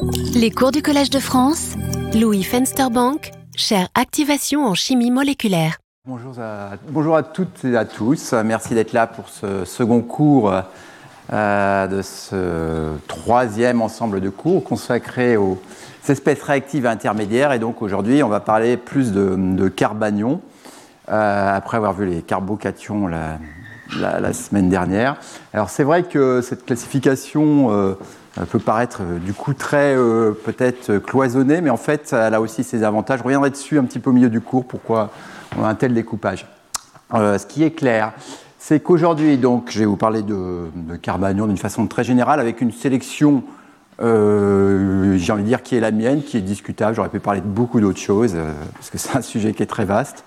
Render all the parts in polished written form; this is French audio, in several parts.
Les cours du Collège de France, Louis Fensterbank, chaire Activation en chimie moléculaire. Bonjour à toutes et à tous. Merci d'être là pour ce second cours de ce troisième ensemble de cours consacré aux espèces réactives intermédiaires. Et donc aujourd'hui, on va parler plus de carbanions, après avoir vu les carbocations la semaine dernière. Alors c'est vrai que cette classification peut paraître du coup très peut-être cloisonnée, mais en fait elle a aussi ses avantages. Je reviendrai dessus un petit peu au milieu du cours, pourquoi on a un tel découpage. Ce qui est clair, c'est qu'aujourd'hui, donc, je vais vous parler de carbanions d'une façon très générale, avec une sélection, j'ai envie de dire, qui est la mienne, qui est discutable. J'aurais pu parler de beaucoup d'autres choses, parce que c'est un sujet qui est très vaste.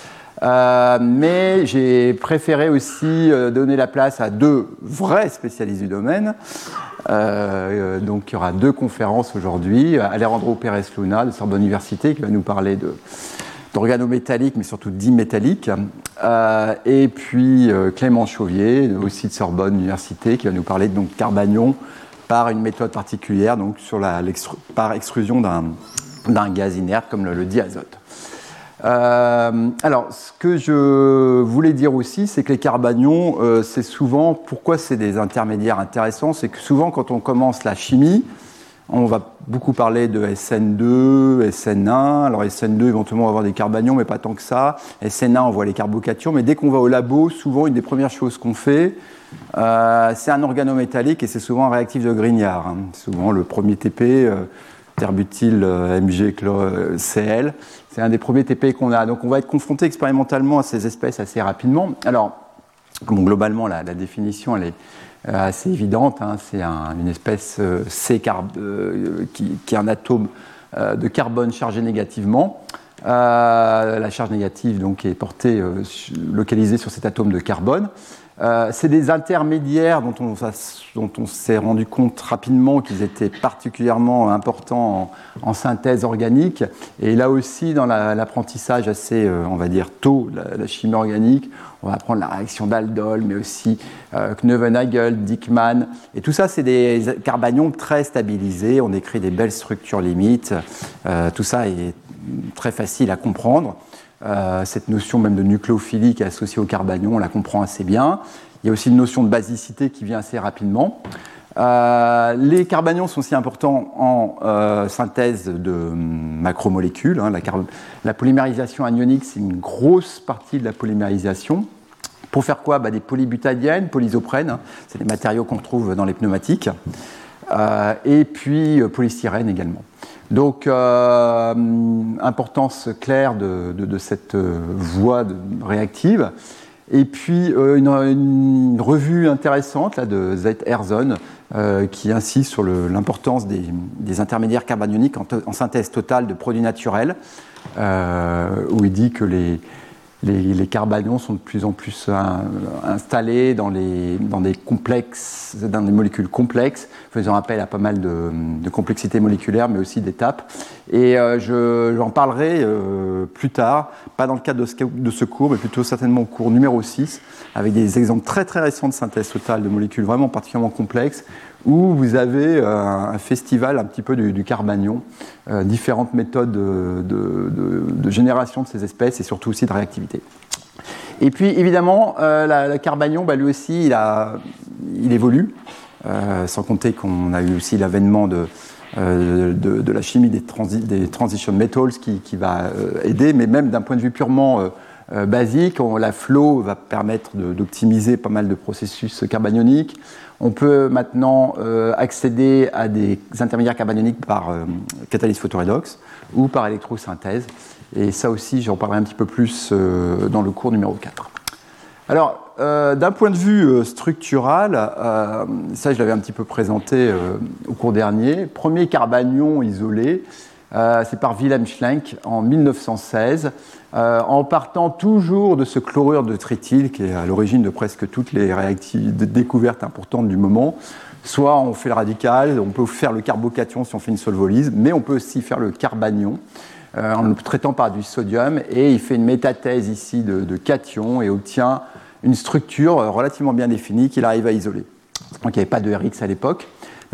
Mais j'ai préféré aussi donner la place à deux vrais spécialistes du domaine. Donc il y aura deux conférences aujourd'hui. Alejandro Pérez Luna de Sorbonne Université qui va nous parler d'organométalliques, mais surtout dimétalliques. Et puis Clément Chauvier, aussi de Sorbonne Université, qui va nous parler de carbanions par une méthode particulière, donc par extrusion d'un gaz inerte comme le diazote. Alors, ce que je voulais dire aussi, c'est que les carbanions, c'est souvent, pourquoi c'est des intermédiaires intéressants, c'est que souvent quand on commence la chimie, on va beaucoup parler de SN2, SN1. Alors SN2, éventuellement, on va avoir des carbanions, mais pas tant que ça. SN1, on voit les carbocations. Mais dès qu'on va au labo, souvent, une des premières choses qu'on fait, c'est un organométallique et c'est souvent un réactif de Grignard. Hein. Souvent, le premier TP, terbutyl MgCl, c'est un des premiers TP qu'on a. Donc, on va être confronté expérimentalement à ces espèces assez rapidement. Alors, globalement, la définition, elle est assez évidente, hein. C'est une espèce qui est un atome de carbone chargé négativement. La charge négative donc, est localisée sur cet atome de carbone. C'est des intermédiaires dont on s'est rendu compte rapidement qu'ils étaient particulièrement importants en synthèse organique. Et là aussi, dans l'apprentissage assez, on va dire, tôt, la chimie organique, on va apprendre la réaction d'Aldol, mais aussi Kneuvenagel, Dickmann. Et tout ça, c'est des carbanions très stabilisés. On écrit des belles structures limites. Tout ça est très facile à comprendre. Cette notion même de nucléophilie qui est associée au carbanion, on la comprend assez bien. Il y a aussi une notion de basicité qui vient assez rapidement. Les carbanions sont aussi importants en synthèse de macromolécules. Hein. La polymérisation anionique, c'est une grosse partie de la polymérisation. Pour faire quoi ? Des polybutadiènes, polysoprènes, hein. C'est des matériaux qu'on trouve dans les pneumatiques. Et puis polystyrène également. Donc, importance claire de cette voie réactive. Et puis, une revue intéressante là, de Z. Erzon qui insiste sur l'importance des intermédiaires carbanioniques en synthèse totale de produits naturels, où il dit que les carbanions sont de plus en plus installés dans des molécules complexes, faisant appel à pas mal de complexité moléculaire, mais aussi d'étapes. Et j'en parlerai plus tard, pas dans le cadre de ce cours, mais plutôt certainement au cours numéro 6, avec des exemples très très récents de synthèse totale de molécules vraiment particulièrement complexes, où vous avez un festival un petit peu du carbanion, différentes méthodes de génération de ces espèces et surtout aussi de réactivité. Et puis évidemment, le carbanion, lui aussi, il évolue, sans compter qu'on a eu aussi l'avènement de la chimie des transition metals qui va aider, mais même d'un point de vue purement basique, la flow va permettre d'optimiser pas mal de processus carbanioniques. On peut maintenant accéder à des intermédiaires carbanioniques par catalyse photoredox ou par électrosynthèse. Et ça aussi, j'en parlerai un petit peu plus dans le cours numéro 4. Alors, d'un point de vue structural, ça je l'avais un petit peu présenté au cours dernier. Premier carbanion isolé, c'est par Wilhelm Schlenk en 1916, en partant toujours de ce chlorure de trityle qui est à l'origine de presque toutes les découvertes importantes du moment. Soit on fait le radical, on peut faire le carbocation si on fait une solvolyse, mais on peut aussi faire le carbanion en le traitant par du sodium, et il fait une métathèse ici de cation et obtient une structure relativement bien définie qu'il arrive à isoler. Donc il n'y avait pas de RX à l'époque.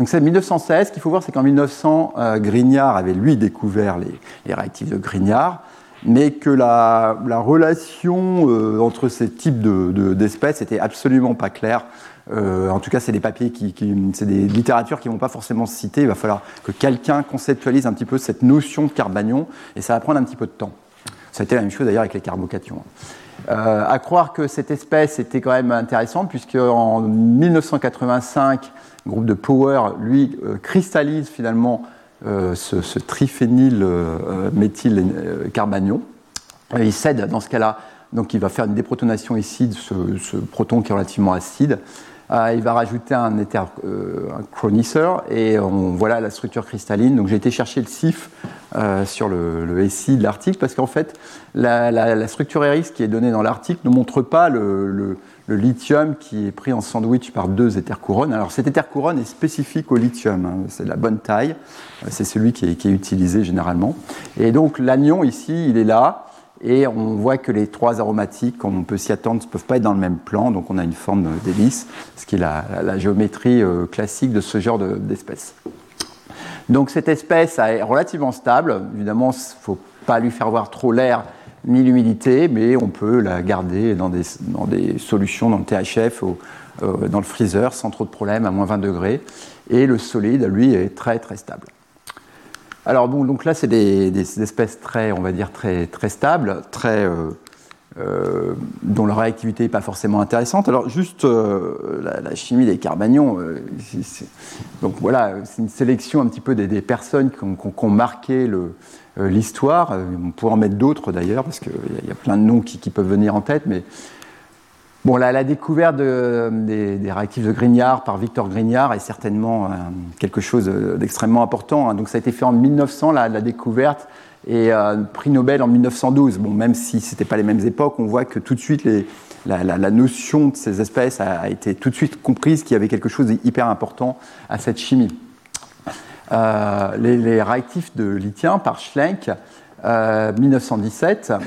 Donc c'est 1916. Ce qu'il faut voir, c'est qu'en 1900, Grignard avait lui découvert les réactifs de Grignard, mais que la relation entre ces types d'espèces n'était absolument pas claire. En tout cas, c'est des papiers c'est des littératures qui ne vont pas forcément se citer. Il va falloir que quelqu'un conceptualise un petit peu cette notion de carbanion, et ça va prendre un petit peu de temps. Ça a été la même chose d'ailleurs avec les carbocations. À croire que cette espèce était quand même intéressante, puisque en 1985, le groupe de Power, lui, cristallise finalement ce triphényl méthylcarbanion. Il cède dans ce cas-là, donc il va faire une déprotonation ici de ce proton qui est relativement acide. Il va rajouter un chroniseur et voilà la structure cristalline. Donc j'ai été chercher le CIF sur le SI de l'article parce qu'en fait la structure RX qui est donnée dans l'article ne montre pas le lithium qui est pris en sandwich par 2 éthercouronnes. Alors cet éthercouronne est spécifique au lithium, hein, c'est de la bonne taille, c'est celui qui est utilisé généralement. Et donc l'anion ici, il est là. Et on voit que les 3 aromatiques, comme on peut s'y attendre, ne peuvent pas être dans le même plan, donc on a une forme d'hélice, ce qui est la géométrie classique de ce genre d'espèce. Donc cette espèce est relativement stable, évidemment il ne faut pas lui faire voir trop l'air ni l'humidité, mais on peut la garder dans des solutions, dans le THF, dans le freezer, sans trop de problème, à moins 20 degrés, et le solide, lui, est très très stable. Alors bon, donc là, c'est des espèces très, on va dire, très, très stables, dont la réactivité n'est pas forcément intéressante. Alors juste la chimie des carbanions, donc voilà, c'est une sélection un petit peu des personnes qui ont marqué l'histoire. On pourrait en mettre d'autres d'ailleurs, parce qu'il y a plein de noms qui peuvent venir en tête, mais bon, la découverte des réactifs de Grignard par Victor Grignard est certainement quelque chose d'extrêmement important. Hein. Donc ça a été fait en 1900, la découverte, et prix Nobel en 1912. Bon, même si ce n'était pas les mêmes époques, on voit que tout de suite la notion de ces espèces a été tout de suite comprise, qu'il y avait quelque chose d'hyper important à cette chimie. Les réactifs de lithium par Schlenk, 1917,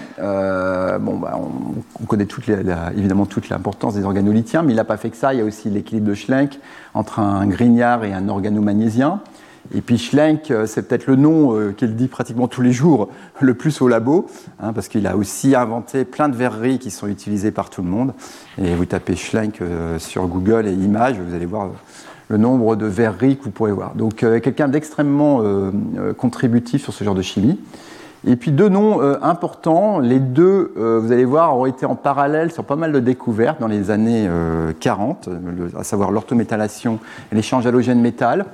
on connaît évidemment toute l'importance des organolithiens, mais il n'a pas fait que ça. Il y a aussi l'équilibre de Schlenk entre un Grignard et un organomagnésiien. Et puis Schlenk, c'est peut-être le nom qu'il dit pratiquement tous les jours le plus au labo, hein, parce qu'il a aussi inventé plein de verreries qui sont utilisées par tout le monde. Et vous tapez Schlenk sur Google et images, vous allez voir le nombre de verreries que vous pourrez voir. Donc quelqu'un d'extrêmement contributif sur ce genre de chimie. Et puis 2 noms importants, les 2, vous allez voir, ont été en parallèle sur pas mal de découvertes dans les années 40, à savoir l'orthométallation et l'échange halogène-métal.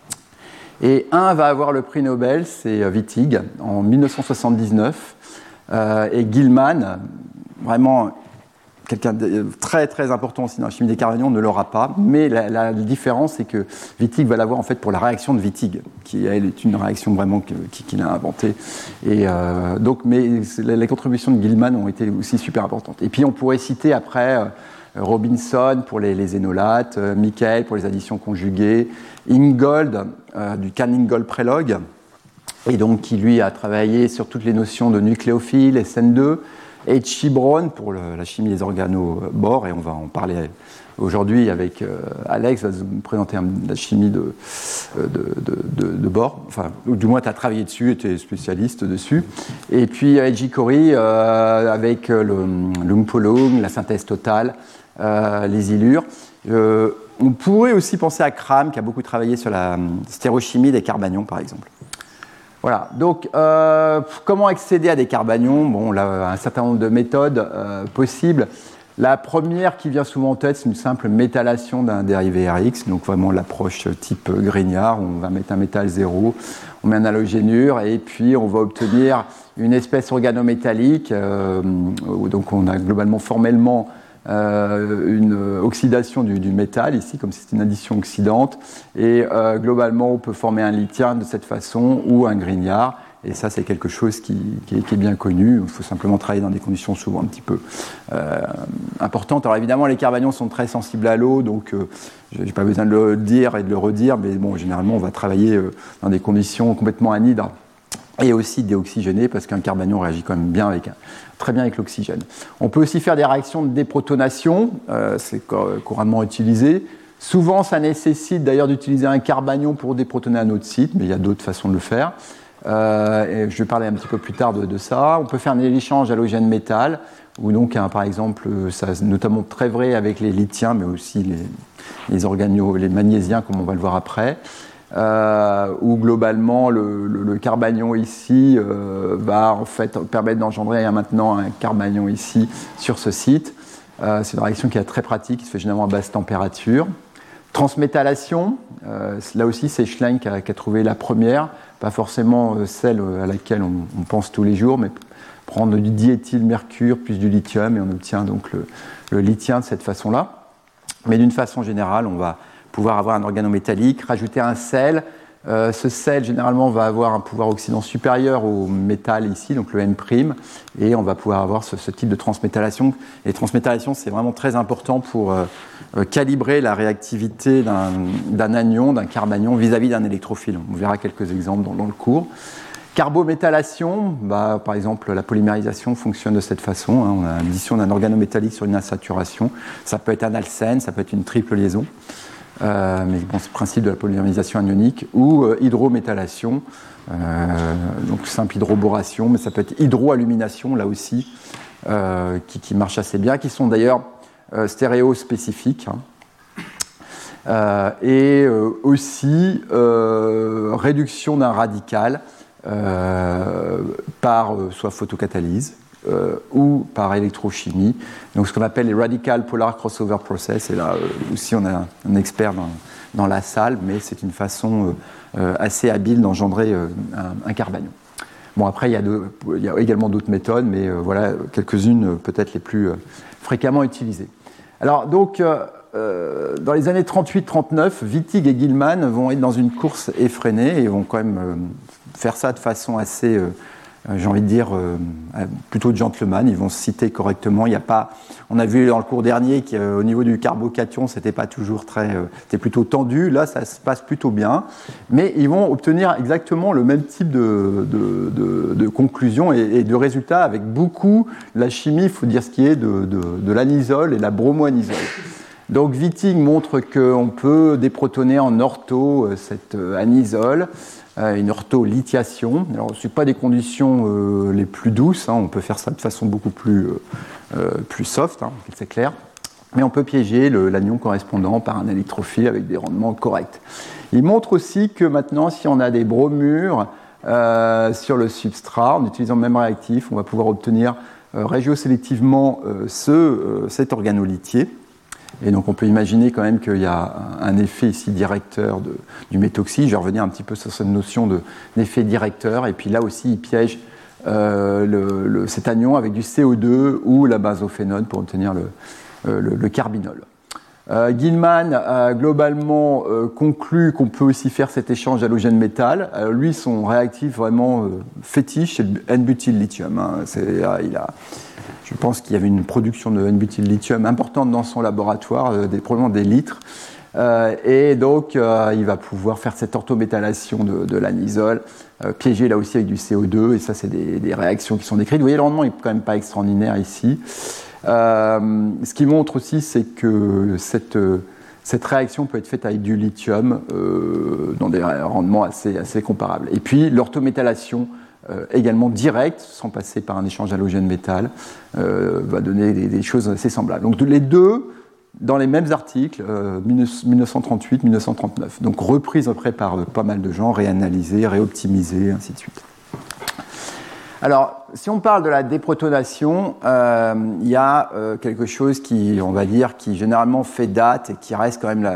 Et un va avoir le prix Nobel, c'est Wittig, en 1979, et Gilman, vraiment quelqu'un de très très important aussi dans la chimie des carbanions, ne l'aura pas, mais la différence c'est que Wittig va l'avoir en fait pour la réaction de Wittig, qui elle est une réaction vraiment qu'il a inventée. Et donc, mais les contributions de Gilman ont été aussi super importantes. Et puis on pourrait citer après Robinson pour les énolates, Michael pour les additions conjuguées, Ingold du Canning-Gold Prelog, et donc qui lui a travaillé sur toutes les notions de nucléophiles, SN2, et Chibron pour la chimie des organobores, et on va en parler aujourd'hui avec Alex, va nous présenter la chimie de bore, enfin, ou du moins tu as travaillé dessus et tu es spécialiste dessus. Et puis Eiji Kori avec l'umpolong, la synthèse totale, les illures. On pourrait aussi penser à Cram qui a beaucoup travaillé sur la stéréochimie des carbanions par exemple. Voilà, donc comment accéder à des carbanions? Bon, là, un certain nombre de méthodes possibles. La première qui vient souvent en tête, c'est une simple métallation d'un dérivé RX, donc vraiment l'approche type Grignard, où on va mettre un métal 0, on met un halogénure, et puis on va obtenir une espèce organométallique, donc on a globalement formellement une oxydation du métal ici, comme si c'était une addition oxydante, et globalement on peut former un lithium de cette façon ou un Grignard, et ça c'est quelque chose qui est bien connu. Il faut simplement travailler dans des conditions souvent un petit peu importantes. Alors évidemment les carbanions sont très sensibles à l'eau, donc je n'ai pas besoin de le dire et de le redire, mais bon, généralement on va travailler dans des conditions complètement anhydres et aussi déoxygéné, parce qu'un carbanion réagit quand même bien très bien avec l'oxygène. On peut aussi faire des réactions de déprotonation, c'est couramment utilisé. Souvent, ça nécessite d'ailleurs d'utiliser un carbanion pour déprotoner un autre site, mais il y a d'autres façons de le faire. Et je vais parler un petit peu plus tard de ça. On peut faire un échange halogène-métal, où donc, par exemple, ça notamment très vrai avec les lithiens, mais aussi les magnésiens, comme on va le voir après. Où globalement le carbanion ici va en fait permettre d'engendrer maintenant un carbanion ici sur ce site. C'est une réaction qui est très pratique, qui se fait généralement à basse température. Transmétallation, là aussi c'est Schlenk qui a trouvé la première, pas forcément celle à laquelle on pense tous les jours, mais prendre du diéthylmercure plus du lithium et on obtient donc le lithien de cette façon-là. Mais d'une façon générale, on va pouvoir avoir un organométallique, rajouter un sel. Ce sel, généralement, va avoir un pouvoir oxydant supérieur au métal ici, donc le N', et on va pouvoir avoir ce type de transmétallation. Et transmétallation, c'est vraiment très important pour calibrer la réactivité d'un anion, d'un carbanion, vis-à-vis d'un électrophile. On verra quelques exemples dans le cours. Carbométallation, par exemple, la polymérisation fonctionne de cette façon. On a l'addition d'un organométallique sur une insaturation. Ça peut être un alcène, ça peut être une triple liaison. Mais bon, c'est le principe de la polymérisation anionique, ou hydrométallation, donc simple hydroboration, mais ça peut être hydroalumination, là aussi, qui marche assez bien, qui sont d'ailleurs stéréospécifiques. Et aussi réduction d'un radical par soit photocatalyse, ou par électrochimie, donc ce qu'on appelle les Radical Polar Crossover Process, et là aussi on a un expert dans la salle, mais c'est une façon assez habile d'engendrer un carbanion. Bon, après il y a également d'autres méthodes, mais voilà quelques-unes peut-être les plus fréquemment utilisées. Alors donc dans les années 38-39, Wittig et Gilman vont être dans une course effrénée et vont quand même faire ça de façon assez j'ai envie de dire plutôt de gentleman, ils vont se citer correctement. Il y a pas, on a vu dans le cours dernier qu'au niveau du carbocation, c'était pas toujours c'était plutôt tendu. Là, ça se passe plutôt bien, mais ils vont obtenir exactement le même type de conclusion et de résultats avec beaucoup la chimie. Il faut dire ce qui est de l'anisole et la bromoanisole. Donc Wittig montre qu'on peut déprotoner en ortho cette anisole. Une ortholithiation. Alors, ce n'est pas des conditions les plus douces, on peut faire ça de façon beaucoup plus soft, c'est clair, mais on peut piéger l'anion correspondant par un électrophile avec des rendements corrects. Il montre aussi que maintenant, si on a des bromures sur le substrat, en utilisant le même réactif, on va pouvoir obtenir régiosélectivement cet organolithier. Et donc on peut imaginer quand même qu'il y a un effet ici directeur du méthoxy. Je vais revenir un petit peu sur cette notion d'effet directeur. Et puis là aussi, il piège cet anion avec du CO2 ou la benzophénone pour obtenir le carbinol. Gilman globalement conclut qu'on peut aussi faire cet échange halogène-métal. Lui, son réactif vraiment fétiche, c'est le N-butyl-lithium. Je pense qu'il y avait une production de N-butyl-lithium importante dans son laboratoire, probablement des litres. Et donc, il va pouvoir faire cette orthométallation de l'anisole, piégé là aussi avec du CO2. Et ça, c'est des réactions qui sont décrites. Vous voyez, le rendement n'est quand même pas extraordinaire ici. Ce qui montre aussi, c'est que cette réaction peut être faite avec du lithium dans des rendements assez comparables. Et puis, l'orthométallation également directe, sans passer par un échange halogène-métal, va donner des choses assez semblables. Donc les deux, dans les mêmes articles, 1938-1939. Donc reprise après par pas mal de gens, réanalysée, réoptimisée, ainsi de suite. Alors, si on parle de la déprotonation, il y a quelque chose qui généralement fait date et qui reste quand même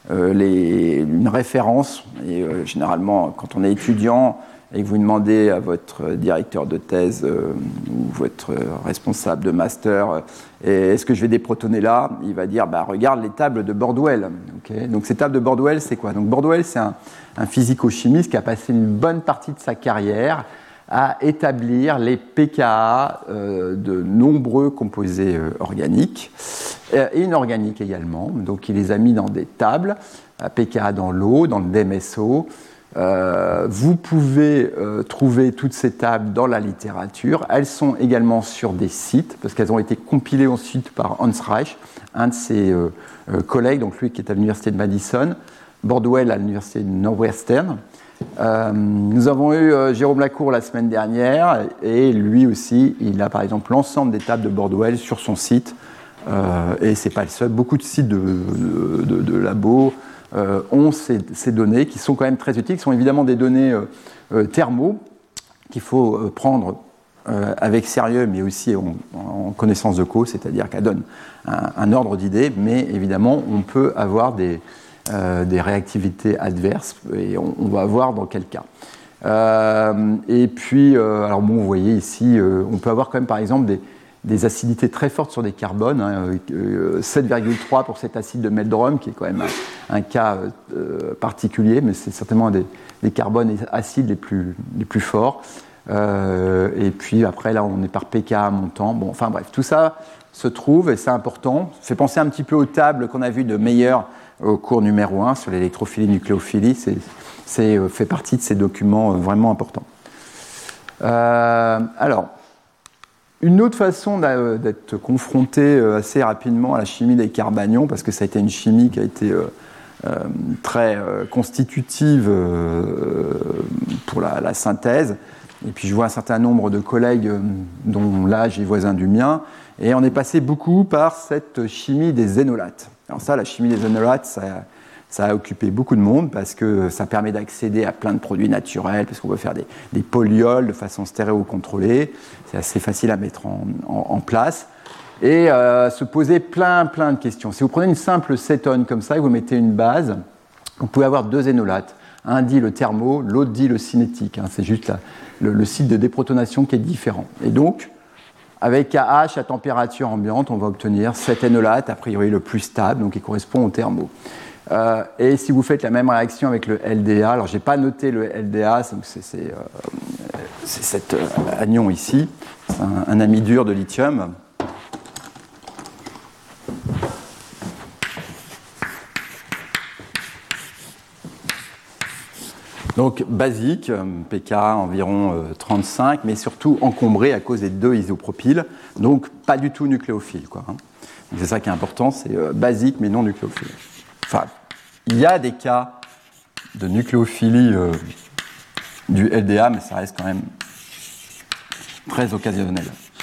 une référence. Et généralement, quand on est étudiant et que vous demandez à votre directeur de thèse ou votre responsable de master est-ce que je vais déprotoner là, il va dire regarde les tables de Bordwell. Okay, donc ces tables de Bordwell, c'est quoi? Donc Bordwell, c'est un physico-chimiste qui a passé une bonne partie de sa carrière à établir les pKa de nombreux composés organiques et inorganiques également. Donc il les a mis dans des tables, pKa dans l'eau, dans le DMSO. Vous pouvez trouver toutes ces tables dans la littérature. Elles sont également sur des sites, parce qu'elles ont été compilées ensuite par Hans Reich, un de ses collègues, donc lui qui est à l'université de Madison, Bordwell à l'université de Northwestern. Nous avons eu Jérôme Lacour la semaine dernière, et lui aussi, il a par exemple l'ensemble des tables de Bordwell sur son site, et c'est pas le seul. Beaucoup de sites de labos ont ces données qui sont quand même très utiles, qui sont évidemment des données thermo qu'il faut prendre avec sérieux, mais aussi en connaissance de cause, c'est-à-dire qu'elle donne un ordre d'idée, mais évidemment on peut avoir des réactivités adverses, et on va voir dans quel cas. Et puis, alors bon, vous voyez ici, on peut avoir quand même par exemple des acidités très fortes sur des carbones, 7,3 pour cet acide de Meldrum, qui est quand même un cas particulier, mais c'est certainement un des carbones acides les plus forts. Et puis après, là, on est par pKa montant. Bon, enfin bref, tout ça se trouve, et c'est important. Ça fait penser un petit peu aux tables qu'on a vues de Meyer au cours numéro 1 sur l'électrophilie, nucléophilie. C'est fait partie de ces documents vraiment importants. Alors, une autre façon d'être confronté assez rapidement à la chimie des carbanions, parce que ça a été une chimie qui a été très constitutive pour la synthèse, et puis je vois un certain nombre de collègues dont l'âge est voisin du mien, et on est passé beaucoup par cette chimie des zénolates. Alors ça, la chimie des zénolates, ça a occupé beaucoup de monde parce que ça permet d'accéder à plein de produits naturels, parce qu'on peut faire des polyols de façon stéréocontrôlée. C'est assez facile à mettre en place. Et se poser plein de questions. Si vous prenez une simple cétone comme ça et vous mettez une base, vous pouvez avoir deux zénolates. Un dit le thermo, l'autre dit le cinétique. C'est juste le site de déprotonation qui est différent. Et donc, avec KH à température ambiante, on va obtenir cet énolate, a priori le plus stable, donc qui correspond au thermo. Et si vous faites la même réaction avec le LDA, alors je n'ai pas noté le LDA, c'est cet anion ici, c'est un amidure de lithium. Donc basique, pKa environ 35, mais surtout encombré à cause des deux isopropyles, donc pas du tout nucléophile, quoi. C'est ça qui est important, c'est basique mais non nucléophile. Enfin, il y a des cas de nucléophilie du LDA, mais ça reste quand même très occasionnel.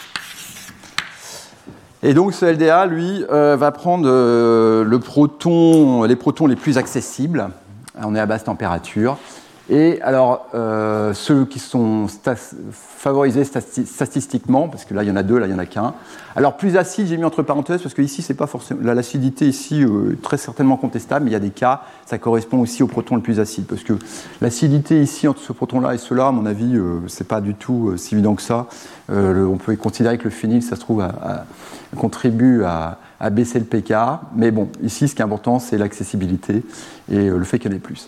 Et donc ce LDA, lui, va prendre les protons les plus accessibles. On est à basse température. Et alors, ceux qui sont favorisés statistiquement, parce que là il y en a deux, là il n'y en a qu'un. Alors plus acide, j'ai mis entre parenthèses, parce que ici c'est pas forcément. L'acidité ici est très certainement contestable, mais il y a des cas, ça correspond aussi au proton le plus acide. Parce que l'acidité ici entre ce proton-là et ceux-là, à mon avis, c'est pas du tout si évident que ça. On peut considérer que le phényl, ça se trouve, contribue à baisser le pKa. Mais bon, ici ce qui est important, c'est l'accessibilité et le fait qu'il y en ait plus.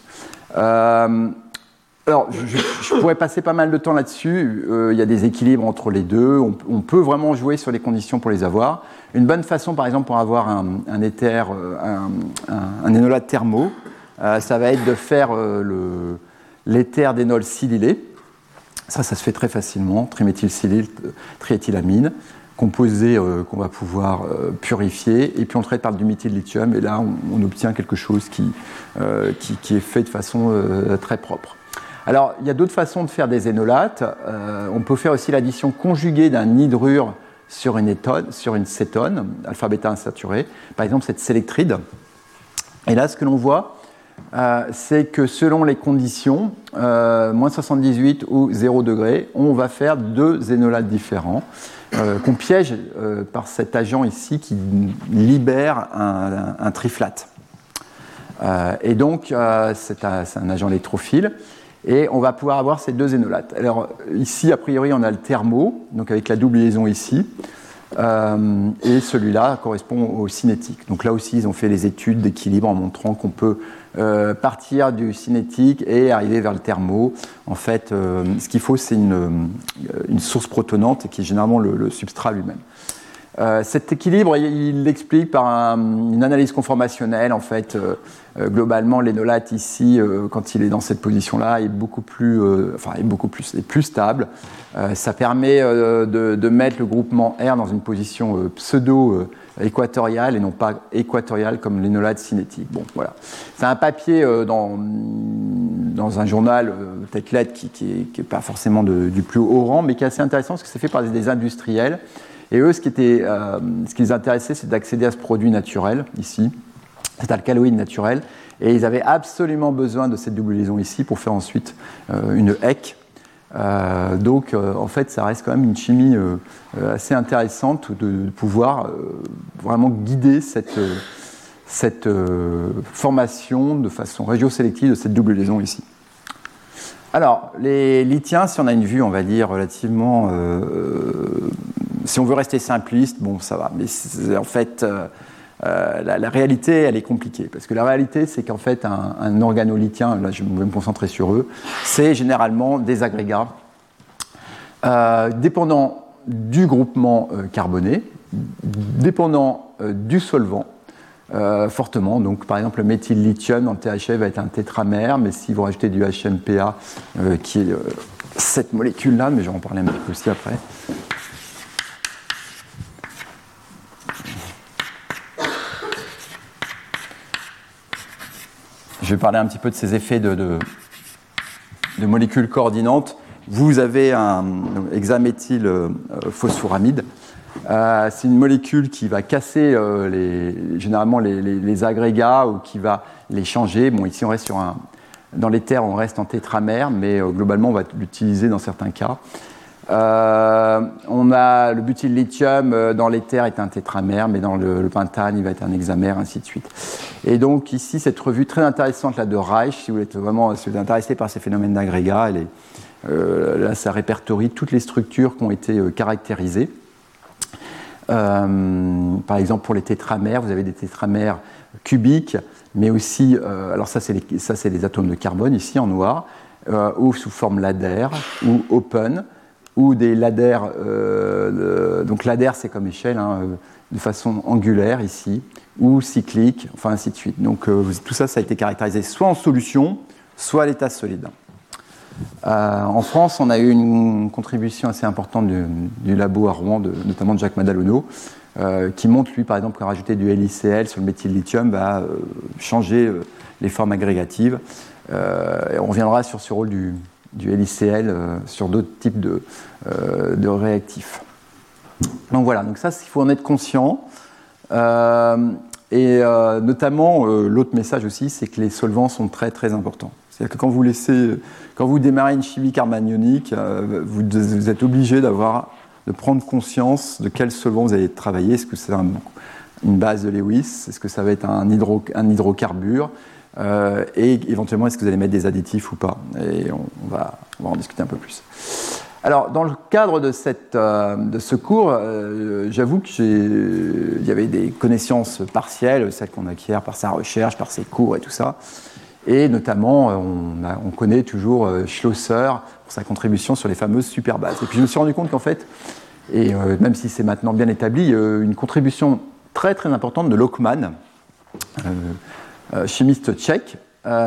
Alors, je pourrais passer pas mal de temps là-dessus. Il y a des équilibres entre les deux. On peut vraiment jouer sur les conditions pour les avoir. Une bonne façon, par exemple, pour avoir un éther, un énolate thermo, ça va être de faire l'éther d'énol silylé. Ça se fait très facilement. Triméthylsilyle, triéthylamine, composé qu'on va pouvoir purifier. Et puis on traite par du méthylithium. Et là, on obtient quelque chose qui est fait de façon très propre. Alors, il y a d'autres façons de faire des énolates. On peut faire aussi l'addition conjuguée d'un hydrure sur une cétone, alpha-bêta insaturé, par exemple cette sélectride. Et là, ce que l'on voit, c'est que selon les conditions, moins 78 ou 0 degré, on va faire deux énolates différents, qu'on piège par cet agent ici qui libère un triflate. Et donc, c'est un agent électrophile. Et on va pouvoir avoir ces deux énolates. Alors ici, a priori, on a le thermo, donc avec la double liaison ici, et celui-là correspond au cinétique. Donc là aussi, ils ont fait les études d'équilibre en montrant qu'on peut partir du cinétique et arriver vers le thermo. En fait, ce qu'il faut, c'est une source protonante qui est généralement le substrat lui-même. Cet équilibre, il l'explique par une analyse conformationnelle. En fait, globalement, l'énolate ici, quand il est dans cette position-là, est plus stable. Ça permet de mettre le groupement R dans une position pseudo-équatoriale et non pas équatoriale comme l'énolate cinétique. Bon, voilà. C'est un papier dans un journal Tech Let qui est pas forcément du plus haut rang, mais qui est assez intéressant parce que c'est fait par des industriels. Et eux, ce qui les intéressait, c'est d'accéder à ce produit naturel, ici, cet alcaloïde naturel. Et ils avaient absolument besoin de cette double liaison ici pour faire ensuite une HEC. Donc, en fait, ça reste quand même une chimie assez intéressante de pouvoir vraiment guider cette formation de façon régiosélective de cette double liaison ici. Alors, les lithiens, si on a une vue, on va dire, relativement... si on veut rester simpliste, bon, ça va. Mais en fait, la réalité, elle est compliquée. Parce que la réalité, c'est qu'en fait, un organolithien, là, je vais me concentrer sur eux, c'est généralement des agrégats dépendants du groupement carboné, dépendants du solvant, fortement. Donc, par exemple, le méthyllithium dans le THF va être un tétramère, mais si vous rajoutez du HMPA, qui est cette molécule-là, mais je vais en parler un petit peu aussi après. Je vais parler un petit peu de ces effets de molécules coordinantes. Vous avez un hexaméthylphosphoramide. C'est une molécule qui va casser généralement les agrégats ou qui va les changer. Bon, ici, on reste dans l'éther, on reste en tétramère, mais globalement, on va l'utiliser dans certains cas. On a le butyllithium dans l'éther est un tétramère, mais dans le pentane, il va être un hexamère, ainsi de suite. Et donc ici, cette revue très intéressante là, de Reich, si vous êtes intéressé par ces phénomènes d'agrégat, là, ça répertorie toutes les structures qui ont été caractérisées. Par exemple, pour les tétramères, vous avez des tétramères cubiques, mais aussi, alors ça c'est les atomes de carbone ici en noir, ou sous forme ladder, ou open, ou des laders, donc ladder c'est comme échelle, de façon angulaire ici, ou cyclique, enfin ainsi de suite. Donc tout ça, ça a été caractérisé soit en solution, soit à l'état solide. En France, on a eu une contribution assez importante du labo à Rouen, notamment de Jacques Madalono, qui montre, lui, par exemple, que rajouter du LiCl sur le méthylllithium va changer les formes agrégatives. Et on reviendra sur ce rôle du LiCl sur d'autres types de réactifs. Donc voilà, donc ça, il faut en être conscient. Et notamment, l'autre message aussi, c'est que les solvants sont très très importants. C'est-à-dire que quand vous démarrez une chimie carbanionique, vous êtes obligé de prendre conscience de quel solvant vous allez travailler. Est-ce que c'est une base de Lewis? Est-ce que ça va être un hydrocarbure? Et éventuellement, est-ce que vous allez mettre des additifs ou pas? Et on va en discuter un peu plus. Alors, dans le cadre de ce cours, j'avoue qu'il y avait des connaissances partielles, celles qu'on acquiert par sa recherche, par ses cours et tout ça. Et notamment, on connaît toujours Schlosser pour sa contribution sur les fameuses superbases. Et puis je me suis rendu compte qu'en fait, et même si c'est maintenant bien établi, une contribution très très importante de Lokman, chimiste tchèque,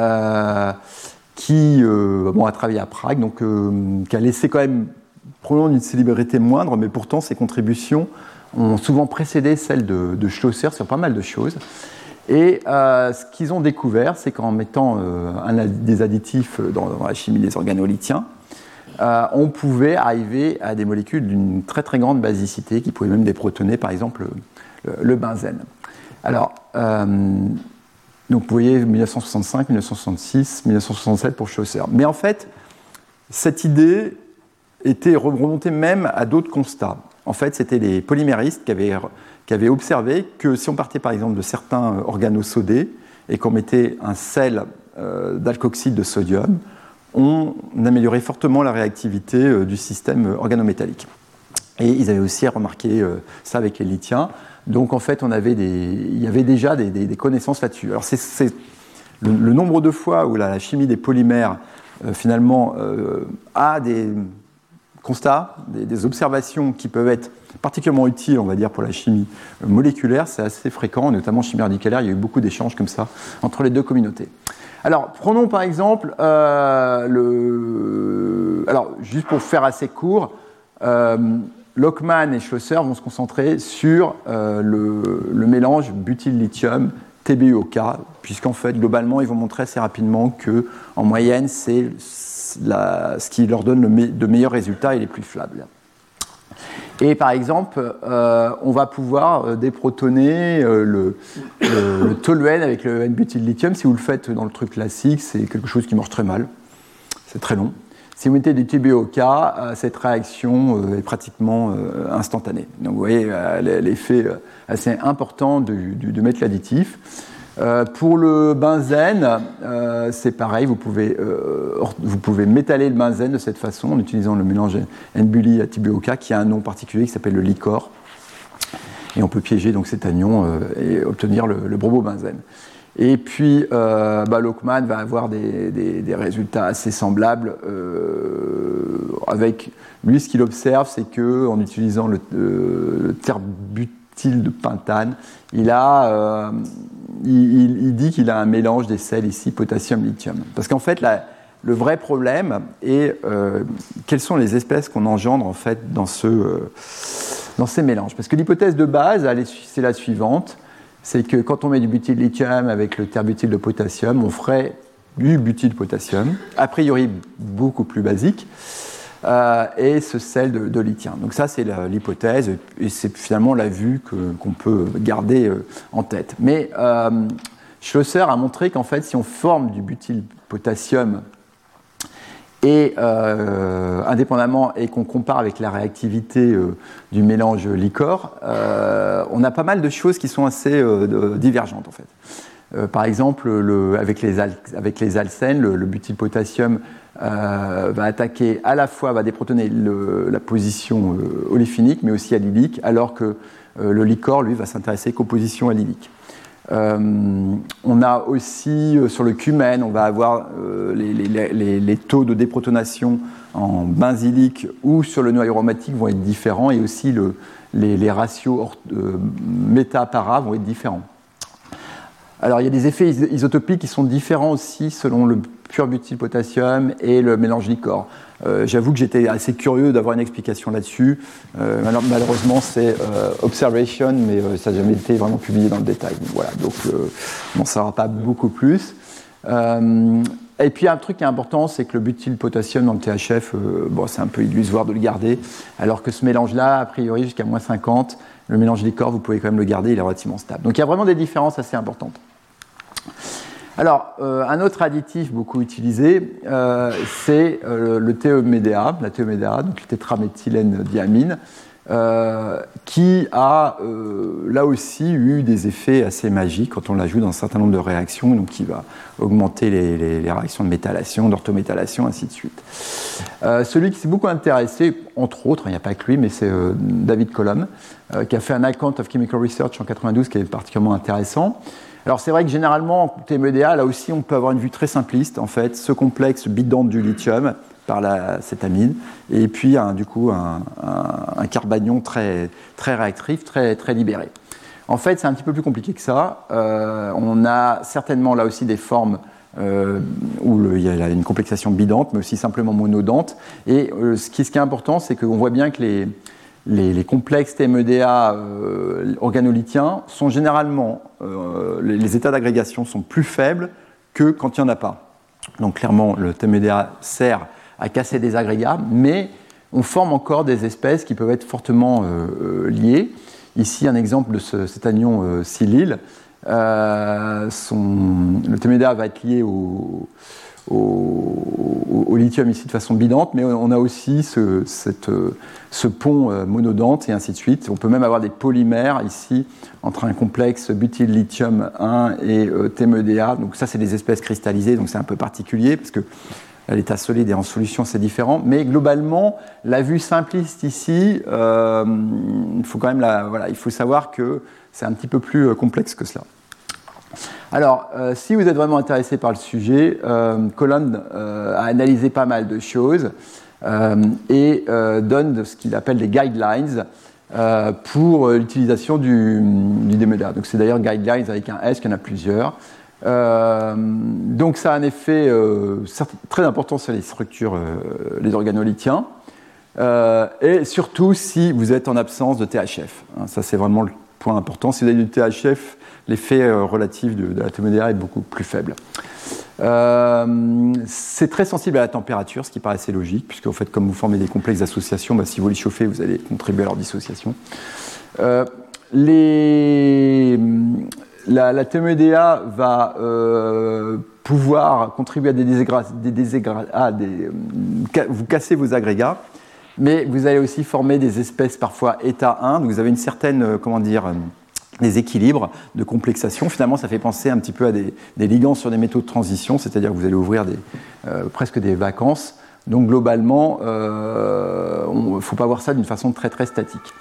qui a travaillé à Prague, donc qui a laissé quand même probablement une célébrité moindre, mais pourtant ses contributions ont souvent précédé celles de Schlosser sur pas mal de choses. Et ce qu'ils ont découvert, c'est qu'en mettant des additifs dans la chimie des organolithiens, on pouvait arriver à des molécules d'une très très grande basicité qui pouvaient même déprotoner par exemple le benzène. Alors, donc vous voyez 1965, 1966, 1967 pour Schlosser. Mais en fait, cette idée était remontée même à d'autres constats. En fait, c'était les polyméristes qui avaient observé que si on partait par exemple de certains organosodés et qu'on mettait un sel d'alkoxyde de sodium, on améliorait fortement la réactivité du système organométallique. Et ils avaient aussi remarqué ça avec les lithiens. Donc en fait, il y avait déjà des connaissances là-dessus. Alors c'est le nombre de fois où la chimie des polymères finalement a des constats, des observations qui peuvent être particulièrement utiles, on va dire, pour la chimie moléculaire. C'est assez fréquent, notamment en chimie radicalaire. Il y a eu beaucoup d'échanges comme ça entre les deux communautés. Alors, prenons par exemple alors, juste pour faire assez court, Lockman et Schlosser vont se concentrer sur le mélange butyl-lithium TBUOK, puisqu'en fait, globalement, ils vont montrer assez rapidement qu'en moyenne, c'est ce qui leur donne de meilleurs résultats et les plus fiables. Et par exemple, on va pouvoir déprotoner le toluène avec le N-butyl-lithium. Si vous le faites dans le truc classique, c'est quelque chose qui marche très mal. C'est très long. Si vous mettez du TBUOK, cette réaction est pratiquement instantanée. Donc vous voyez l'effet assez important de mettre l'additif. Pour le benzène, c'est pareil, vous pouvez métaller le benzène de cette façon en utilisant le mélange N-butyl à TBUOK qui a un nom particulier qui s'appelle le Licor. Et on peut piéger donc cet anion et obtenir le bromobenzène. Et puis, Lockman va avoir des résultats assez semblables. Avec lui, ce qu'il observe, c'est qu'en utilisant le terbutyl de pentane, il dit qu'il a un mélange des sels ici, potassium-lithium. Parce qu'en fait, le vrai problème est quelles sont les espèces qu'on engendre en fait dans ces mélanges. Parce que l'hypothèse de base, c'est la suivante. C'est que quand on met du butyl-lithium avec le terbutyl de potassium, on ferait du butyl-potassium, a priori beaucoup plus basique, et ce sel de lithium. Donc ça, c'est l'hypothèse, et c'est finalement la vue qu'on peut garder en tête. Mais Schlosser a montré qu'en fait, si on forme du butyl-potassium et indépendamment et qu'on compare avec la réactivité du mélange Licor, on a pas mal de choses qui sont assez divergentes en fait. Par exemple, avec les alcènes, le butylpotassium va attaquer à la fois, va déprotoner la position oléphinique mais aussi allylique, alors que le Licor, lui, va s'intéresser qu'aux positions allyliques. On a aussi sur le cumène, on va avoir les taux de déprotonation en benzylique ou sur le noyau aromatique vont être différents et aussi les ratios méta-para vont être différents. Alors il y a des effets isotopiques qui sont différents aussi selon le pur butylpotassium et le mélange Licor. J'avoue que j'étais assez curieux d'avoir une explication là-dessus. Malheureusement, c'est observation, mais ça n'a jamais été vraiment publié dans le détail. Voilà, donc on n'en saura pas beaucoup plus. Et puis un truc qui est important, c'est que le butylpotassium dans le THF, c'est un peu illusoire de le garder, alors que ce mélange-là, a priori jusqu'à moins 50, le mélange Licor, vous pouvez quand même le garder, il est relativement stable. Donc il y a vraiment des différences assez importantes. Alors, un autre additif beaucoup utilisé, c'est le TEMDA, la TEMDA, donc le tétraméthylène diamine, qui a là aussi eu des effets assez magiques quand on l'ajoute dans un certain nombre de réactions, donc qui va augmenter les réactions de méthylation, d'orthométhylation, ainsi de suite. Celui qui s'est beaucoup intéressé, entre autres, il n'y a pas que lui, mais c'est David Colom, qui a fait un Account of Chemical Research en 92 qui est particulièrement intéressant. Alors c'est vrai que généralement, en TMEDA, là aussi on peut avoir une vue très simpliste, en fait, ce complexe bidante du lithium par la cétamine, et puis du coup un carbanion très, très réactif, très, très libéré. En fait, c'est un petit peu plus compliqué que ça. On a certainement là aussi des formes où il y a une complexation bidante, mais aussi simplement monodante. Et ce qui est important, c'est qu'on voit bien que les complexes TMEDA organolithiens sont généralement, les états d'agrégation sont plus faibles que quand il n'y en a pas. Donc clairement, le TMEDA sert à casser des agrégats, mais on forme encore des espèces qui peuvent être fortement liées. Ici, un exemple de cet anion silyle. Le TMEDA va être lié au lithium ici de façon bidante, mais on a aussi ce pont monodente et ainsi de suite. On peut même avoir des polymères ici entre un complexe butyl-lithium 1 et TMEDA. Donc ça, c'est des espèces cristallisées, donc c'est un peu particulier parce que à l'état solide et en solution, c'est différent. Mais globalement, la vue simpliste ici, il faut quand même il faut savoir que c'est un petit peu plus complexe que cela. Alors, si vous êtes vraiment intéressé par le sujet, Colland a analysé pas mal de choses et donne ce qu'il appelle des guidelines pour l'utilisation du DMEDA. Donc c'est d'ailleurs guidelines avec un S, qu'il y en a plusieurs. Donc ça a un effet très important sur les structures, les organolithiens, et surtout si vous êtes en absence de THF. Ça c'est vraiment le point important. Si vous avez du THF, l'effet relatif de la TMDA est beaucoup plus faible. C'est très sensible à la température, ce qui paraît assez logique, puisque en fait, comme vous formez des complexes d'association, si vous les chauffez, vous allez contribuer à leur dissociation. La TMDA va pouvoir contribuer à vous casser vos agrégats, mais vous allez aussi former des espèces parfois état 1, donc vous avez une certaine, des équilibres de complexation. Finalement, ça fait penser un petit peu à des ligands sur des métaux de transition, c'est-à-dire que vous allez ouvrir presque des vacances. Donc globalement, il ne faut pas voir ça d'une façon très très statique.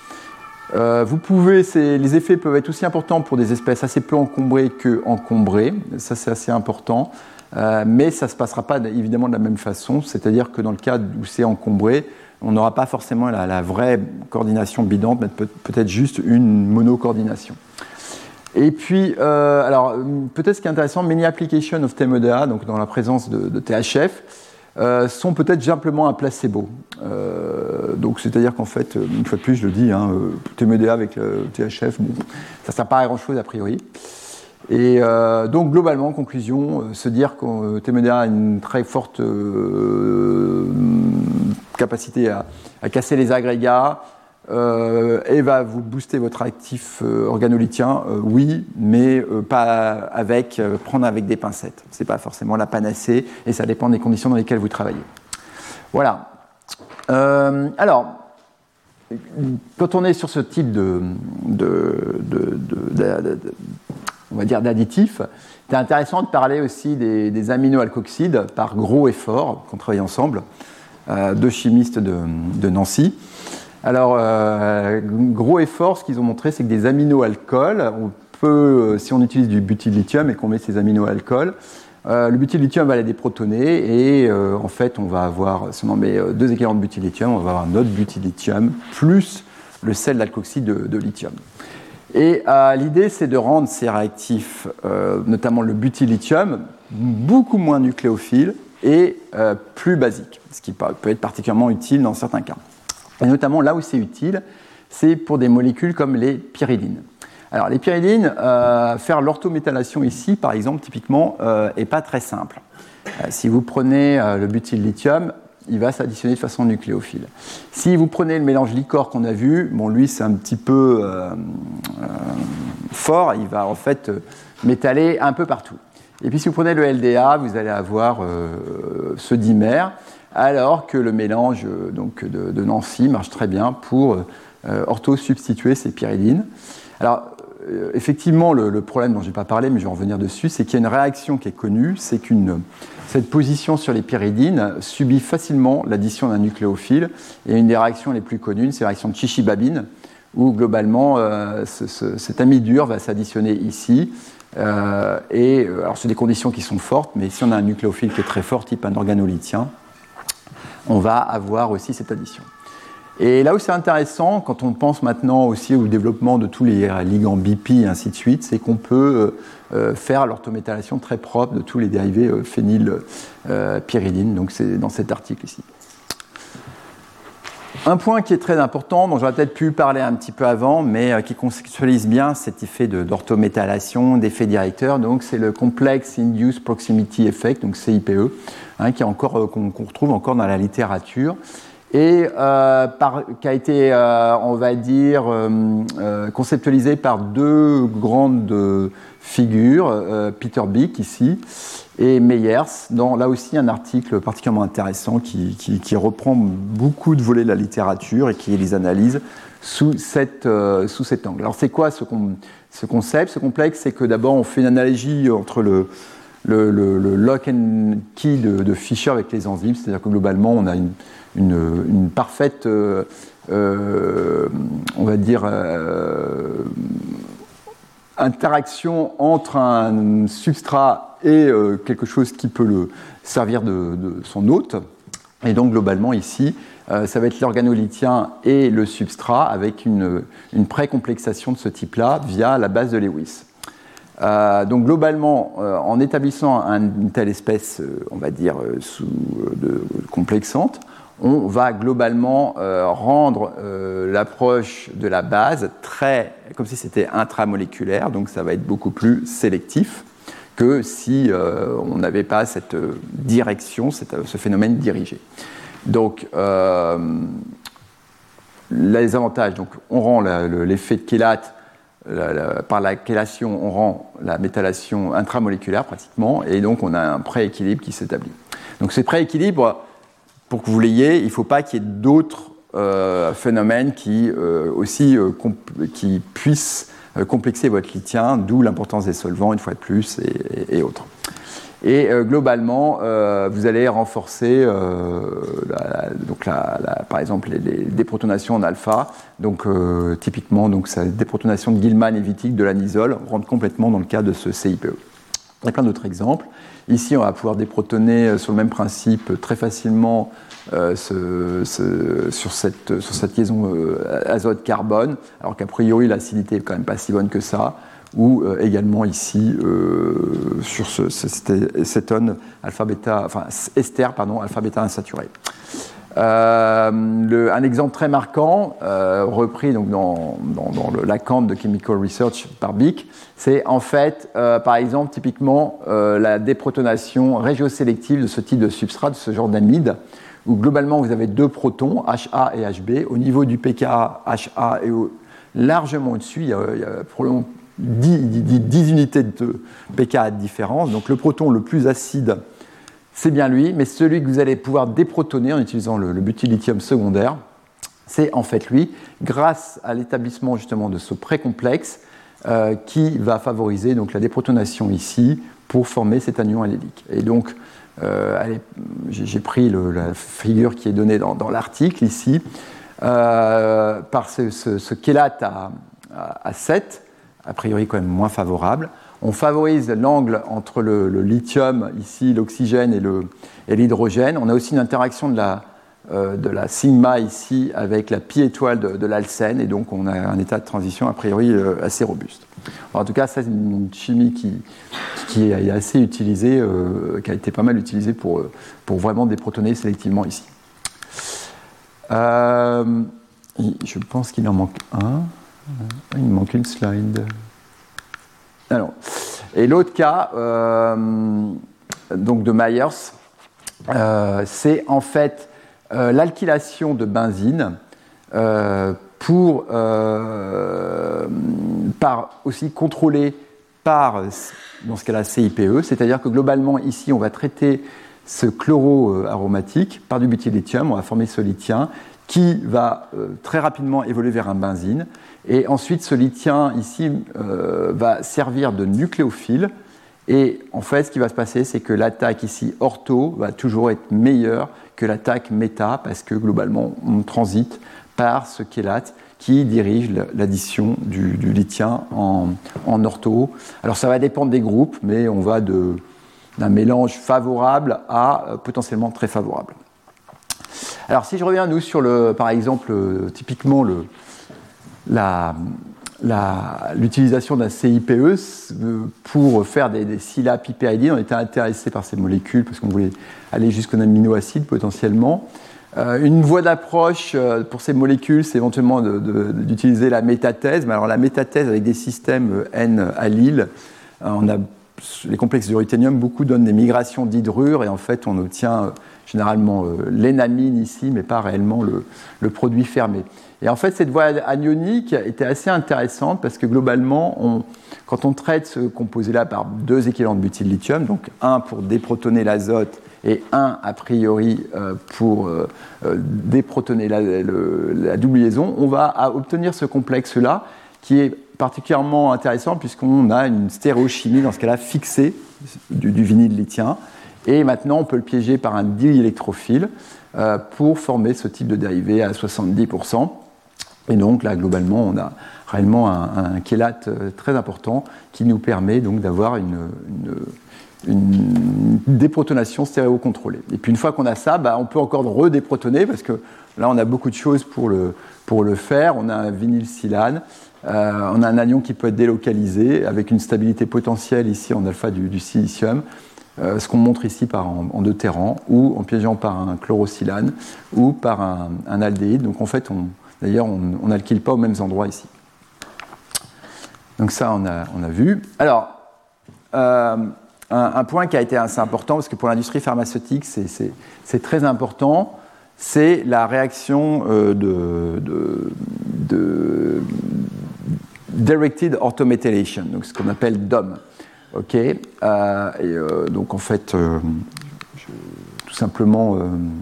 Les effets peuvent être aussi importants pour des espèces assez peu encombrées que encombrées. Ça, c'est assez important. Mais ça ne se passera pas évidemment de la même façon, c'est-à-dire que dans le cas où c'est encombré, on n'aura pas forcément la vraie coordination bidante, mais peut-être juste une monocoordination. Et puis, alors, peut-être ce qui est intéressant, many applications of TMDA, donc dans la présence de THF, sont peut-être simplement un placebo. Donc, c'est-à-dire qu'en fait, une fois de plus, je le dis, TMDA avec le THF, bon, ça ne sert pas à grand-chose a priori. Et donc, globalement, en conclusion, se dire que TMDA a une très forte capacité à casser les agrégats et va vous booster votre actif organolithien, oui, mais pas prendre avec des pincettes. Ce n'est pas forcément la panacée et ça dépend des conditions dans lesquelles vous travaillez. Voilà. Alors, quand on est sur ce type on va dire d'additifs, c'est intéressant de parler aussi des aminoalcoxydes par Gros et Fort, qu'on travaille ensemble, deux chimistes de Nancy. Alors, Gros et Fort, ce qu'ils ont montré, c'est que des aminoalcools, on peut, si on utilise du butylithium et qu'on met ces aminoalcools, le butylithium va les déprotoner et en fait, on va avoir, si on en met 2 équivalents de butylithium, on va avoir un autre butylithium plus le sel d'alcoxyde de lithium. Et l'idée, c'est de rendre ces réactifs, notamment le butylithium, beaucoup moins nucléophiles et plus basiques, ce qui peut être particulièrement utile dans certains cas. Et notamment là où c'est utile, c'est pour des molécules comme les pyridines. Alors les pyridines, faire l'orthométallation ici, par exemple, typiquement, n'est pas très simple. Si vous prenez le butylithium, il va s'additionner de façon nucléophile. Si vous prenez le mélange Licor qu'on a vu, bon, lui c'est un petit peu fort, il va en fait métaller un peu partout. Et puis si vous prenez le LDA, vous allez avoir ce dimère, alors que le mélange de Nancy marche très bien pour orthosubstituer ces pyridines. Alors effectivement, le problème dont je n'ai pas parlé, mais je vais en revenir dessus, c'est qu'il y a une réaction qui est connue, c'est que cette position sur les pyridines subit facilement l'addition d'un nucléophile. Et une des réactions les plus connues, c'est la réaction de Chichi-Babine, où globalement, cet amidure va s'additionner ici. Alors, c'est des conditions qui sont fortes, mais si on a un nucléophile qui est très fort, type un organolithien, on va avoir aussi cette addition. Et là où c'est intéressant, quand on pense maintenant aussi au développement de tous les ligands BP et ainsi de suite, c'est qu'on peut faire l'orthométallation très propre de tous les dérivés phénylpyridine. Donc c'est dans cet article ici. Un point qui est très important, dont j'aurais peut-être pu parler un petit peu avant, mais qui contextualise bien cet effet d'orthométallation, d'effet directeur, donc c'est le Complex Induced Proximity Effect, donc CIPE, qu'on retrouve encore dans la littérature. Et qui a été, on va dire, conceptualisé par deux grandes figures, Peter Bick ici et Meyers, dans là aussi un article particulièrement intéressant qui reprend beaucoup de volets de la littérature et qui les analyse sous cet angle. Alors c'est quoi ce concept, ce complexe? C'est que d'abord on fait une analogie entre le lock and key de Fischer avec les enzymes, c'est-à-dire que globalement on a une parfaite, on va dire, interaction entre un substrat et quelque chose qui peut le servir de son hôte. Et donc globalement ici, ça va être l'organolithien et le substrat avec une précomplexation de ce type-là via la base de Lewis. Donc globalement, en établissant une telle espèce, on va dire, complexante, on va globalement rendre l'approche de la base comme si c'était intramoléculaire, donc ça va être beaucoup plus sélectif que si on n'avait pas cette direction, ce phénomène dirigé. Donc, les avantages, donc, on rend l'effet de chélate, par la chélation, on rend la méthylation intramoléculaire pratiquement, et donc on a un prééquilibre qui s'établit. Donc, ce prééquilibre, pour que vous l'ayez, il ne faut pas qu'il y ait d'autres phénomènes qui puissent complexer votre lithien, d'où l'importance des solvants, une fois de plus, et autres. Et globalement, vous allez renforcer par exemple les déprotonations en alpha. Donc typiquement, cette déprotonation de Gilman et Wittig de l'anisole rentre complètement dans le cas de ce CIPE. Il y a plein d'autres exemples. Ici, on va pouvoir déprotoner sur le même principe très facilement sur cette liaison azote-carbone, alors qu'a priori l'acidité est quand même pas si bonne que ça. Ou également ici sur cet cétone ester alpha-bêta insaturé. Un exemple très marquant, repris donc dans l'ACANT de Chemical Research par BIC, c'est en fait, par exemple, typiquement la déprotonation régiosélective de ce type de substrat, de ce genre d'amide, où globalement vous avez deux protons, HA et HB. Au niveau du pKa, HA est largement au-dessus, il y a probablement 10 unités de pKa de différence. Donc le proton le plus acide, c'est bien lui, mais celui que vous allez pouvoir déprotoner en utilisant le butylithium secondaire, c'est en fait lui, grâce à l'établissement justement de ce précomplexe qui va favoriser donc la déprotonation ici pour former cet anion allylique. Et donc, j'ai pris la figure qui est donnée dans l'article ici, par ce chélate à 7, a priori quand même moins favorable. On favorise l'angle entre le lithium, ici l'oxygène et l'hydrogène. On a aussi une interaction de la sigma ici avec la pi étoile de l'alcène, et donc on a un état de transition a priori assez robuste. Alors, en tout cas, ça c'est une chimie qui est assez utilisée, qui a été pas mal utilisée pour vraiment déprotoner sélectivement ici. Je pense qu'il en manque un. Il manque une slide. Alors, et l'autre cas, donc de Myers, c'est en fait l'alkylation de benzine aussi contrôlée par, dans ce cas-là, CIPE, c'est-à-dire que globalement, ici, on va traiter ce chloro aromatique par du butylithium, on va former ce lithien qui va très rapidement évoluer vers un benzine. Et ensuite, ce lithien ici va servir de nucléophile. Et en fait, ce qui va se passer, c'est que l'attaque ici ortho va toujours être meilleure que l'attaque méta, parce que globalement, on transite par ce chélate qui dirige l'addition du lithien en ortho. Alors, ça va dépendre des groupes, mais on va d'un mélange favorable à potentiellement très favorable. Alors, si je reviens, nous, sur par exemple, typiquement l'utilisation d'un CIPE pour faire des silapipéridines, on était intéressé par ces molécules parce qu'on voulait aller jusqu'aux aminoacides potentiellement. Une voie d'approche pour ces molécules, c'est éventuellement d'utiliser la métathèse. Mais alors la métathèse avec des systèmes N-allyle, les complexes du ruthénium, beaucoup donnent des migrations d'hydrure et en fait on obtient généralement l'énamine ici, mais pas réellement le produit fermé. Et en fait, cette voie anionique était assez intéressante parce que globalement, quand on traite ce composé-là par deux équivalents de butylithium, donc un pour déprotoner l'azote et un a priori pour déprotoner la double liaison, on va obtenir ce complexe-là qui est particulièrement intéressant puisqu'on a une stéréochimie dans ce cas-là fixée du vinyle lithien. Et maintenant, on peut le piéger par un diélectrophile pour former ce type de dérivé à 70%. Et donc là, globalement, on a réellement un chélate très important qui nous permet donc d'avoir une déprotonation stéréocontrôlée. Et puis une fois qu'on a ça, on peut encore redéprotoner parce que là, on a beaucoup de choses pour le faire. On a un vinylsilane, on a un anion qui peut être délocalisé avec une stabilité potentielle ici en alpha du silicium. Ce qu'on montre ici en deutérant, ou en piégeant par un chlorosilane, ou par un aldéhyde. Donc en fait, d'ailleurs, on n'alkyle pas aux mêmes endroits ici. Donc ça, on a vu. Alors, un point qui a été assez important, parce que pour l'industrie pharmaceutique, c'est très important, c'est la réaction de Directed Automethylation, donc ce qu'on appelle DOM. Ok, donc en fait, tout simplement,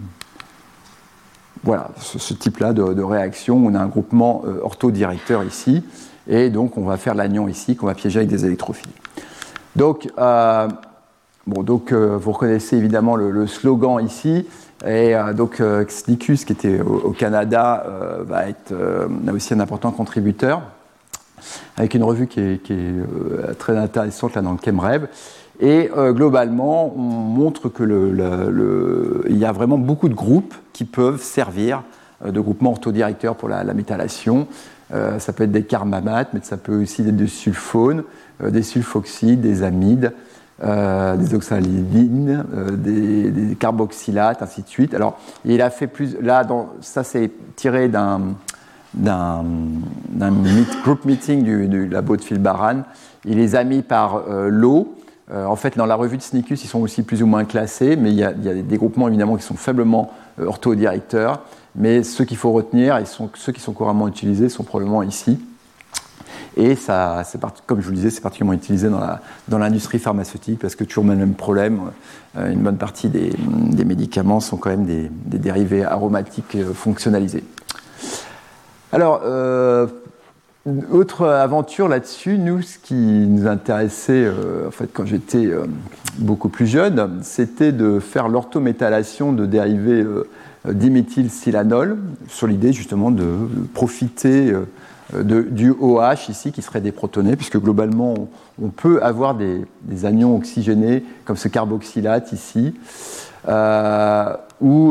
voilà, ce type-là de réaction, on a un groupement orthodirecteur ici, et donc on va faire l'anion ici, qu'on va piéger avec des électrophiles. Donc, vous reconnaissez évidemment le slogan ici, et donc Xnicus, qui était au Canada, va être là aussi un important contributeur, avec une revue qui est très intéressante là dans le ChemRev. Et globalement, on montre que il y a vraiment beaucoup de groupes qui peuvent servir de groupements orthodirecteurs pour la méthylation. Ça peut être des carbamates, mais ça peut aussi être des sulfones, des sulfoxydes, des amides, des oxalidines, des carboxylates, ainsi de suite. Alors, il a fait plus... Là, ça, c'est tiré d'un group meeting du labo de Phil Baran. Il les a mis par lot. En fait, dans la revue de Xnicus, ils sont aussi plus ou moins classés, mais il y a des groupements évidemment qui sont faiblement orthodirecteurs. Mais ceux qu'il faut retenir, et ceux qui sont couramment utilisés, sont probablement ici. Et ça, comme je vous le disais, c'est particulièrement utilisé dans l'industrie pharmaceutique, parce que toujours le même problème, une bonne partie des médicaments sont quand même des dérivés aromatiques fonctionnalisés. Alors, autre aventure là-dessus, nous, ce qui nous intéressait, en fait, quand j'étais beaucoup plus jeune, c'était de faire l'orthométhylation de dérivés diméthylsilanol, sur l'idée justement de profiter du OH ici, qui serait déprotoné, puisque globalement, on peut avoir des anions oxygénés, comme ce carboxylate ici, ou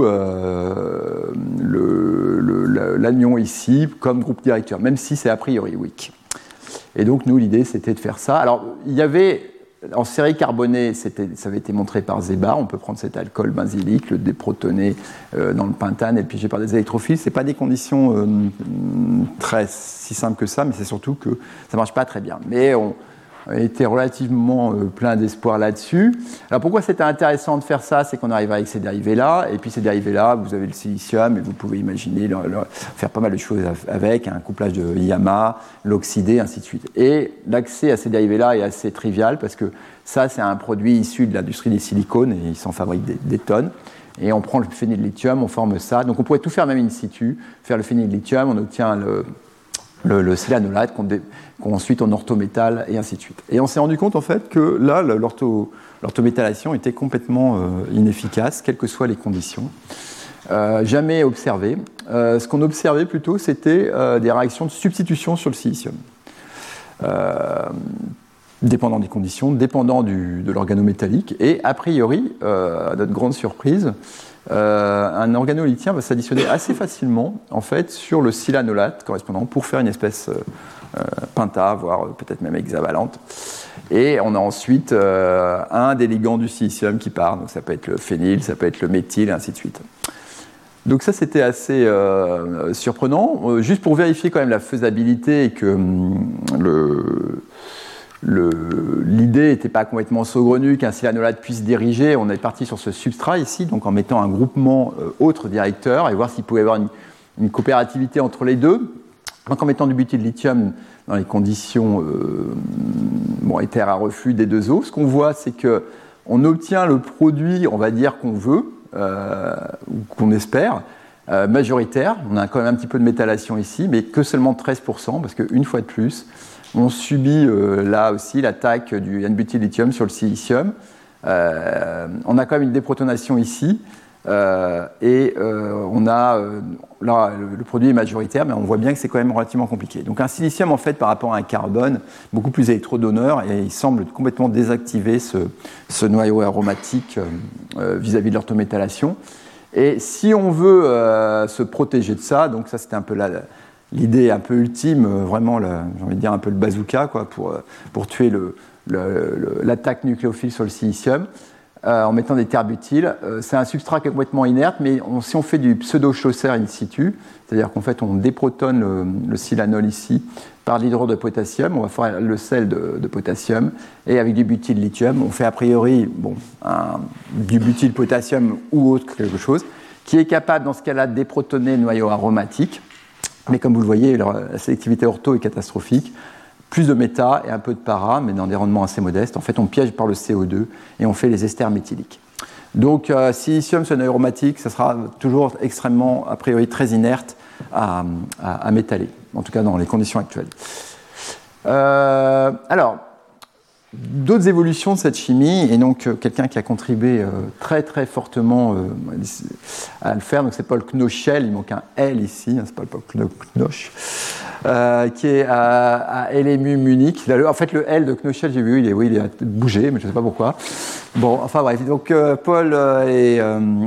l'anion ici comme groupe directeur, même si c'est a priori weak. Et donc nous, l'idée, c'était de faire ça. Alors, il y avait, en série carbonée, ça avait été montré par Zebar, on peut prendre cet alcool benzylique, le déprotoner dans le pentane et le piéger par des électrophiles. Ce n'est pas des conditions si simples que ça, mais c'est surtout que ça ne marche pas très bien. Mais on était relativement plein d'espoir là-dessus. Alors pourquoi c'était intéressant de faire ça? C'est qu'on arrive avec ces dérivés-là, et puis ces dérivés-là, vous avez le silicium, et vous pouvez imaginer faire pas mal de choses avec, un couplage de IAMA, l'oxydé, ainsi de suite. Et l'accès à ces dérivés-là est assez trivial, parce que ça, c'est un produit issu de l'industrie des silicones, et ils s'en fabriquent des tonnes. Et on prend le phényllithium, on forme ça. Donc on pourrait tout faire même in situ, faire le phényllithium, on obtient le silanolate qu'ensuite on orthométale et ainsi de suite. Et on s'est rendu compte en fait que là, l'orthométhalation était complètement inefficace, quelles que soient les conditions. Jamais observé. Ce qu'on observait plutôt, c'était des réactions de substitution sur le silicium. Dépendant des conditions, dépendant de l'organométallique. Et a priori, à notre grande surprise, un organolithien va s'additionner assez facilement en fait, sur le silanolate correspondant pour faire une espèce penta, voire peut-être même hexavalente. Et on a ensuite un des ligands du silicium qui part. Donc ça peut être le phényl, ça peut être le méthyle, et ainsi de suite. Donc ça, c'était assez surprenant. Juste pour vérifier quand même la faisabilité et que l'idée n'était pas complètement saugrenue qu'un silanolate puisse diriger. On est parti sur ce substrat ici, donc en mettant un groupement autre directeur et voir s'il pouvait y avoir une coopérativité entre les deux. Donc en mettant du butylithium dans les conditions éther à reflux des deux eaux, ce qu'on voit, c'est qu'on obtient le produit, on va dire, qu'on veut, ou qu'on espère, majoritaire. On a quand même un petit peu de méthylation ici, mais que seulement 13%, parce qu'une fois de plus, on subit là aussi l'attaque du N-butylithium sur le silicium. On a quand même une déprotonation ici, On a, là, le produit est majoritaire, mais on voit bien que c'est quand même relativement compliqué. Donc un silicium, en fait, par rapport à un carbone, beaucoup plus électrodonneur, et il semble complètement désactiver ce noyau aromatique vis-à-vis de l'orthométallation. Et si on veut se protéger de ça, donc ça c'était un peu l'idée un peu ultime, vraiment, j'ai envie de dire un peu le bazooka, quoi, pour tuer l'attaque nucléophile sur le silicium, en mettant des terres butiles. C'est un substrat qui est complètement inerte, mais si on fait du pseudo-chausser in situ, c'est-à-dire qu'en fait on déprotonne le silanol ici par l'hydrure de potassium, on va faire le sel de potassium, et avec du butyl lithium, on fait a priori du butyl potassium ou autre quelque chose, qui est capable dans ce cas-là de déprotonner le noyau aromatique, mais comme vous le voyez, la sélectivité ortho est catastrophique. Plus de méta et un peu de para, mais dans des rendements assez modestes. En fait, on piège par le CO2 et on fait les esters méthyliques. Donc, silicium sur noyau aromatique, ça sera toujours extrêmement, a priori, très inerte à métaller, en tout cas dans les conditions actuelles. Alors, d'autres évolutions de cette chimie, et donc quelqu'un qui a contribué très très fortement à le faire, donc c'est Paul Knoschel, il manque un L ici, c'est pas Paul Knosch, qui est à LMU Munich. En fait, le L de Knoschel, j'ai vu, il a bougé, mais je ne sais pas pourquoi. Bon, enfin bref, donc Paul est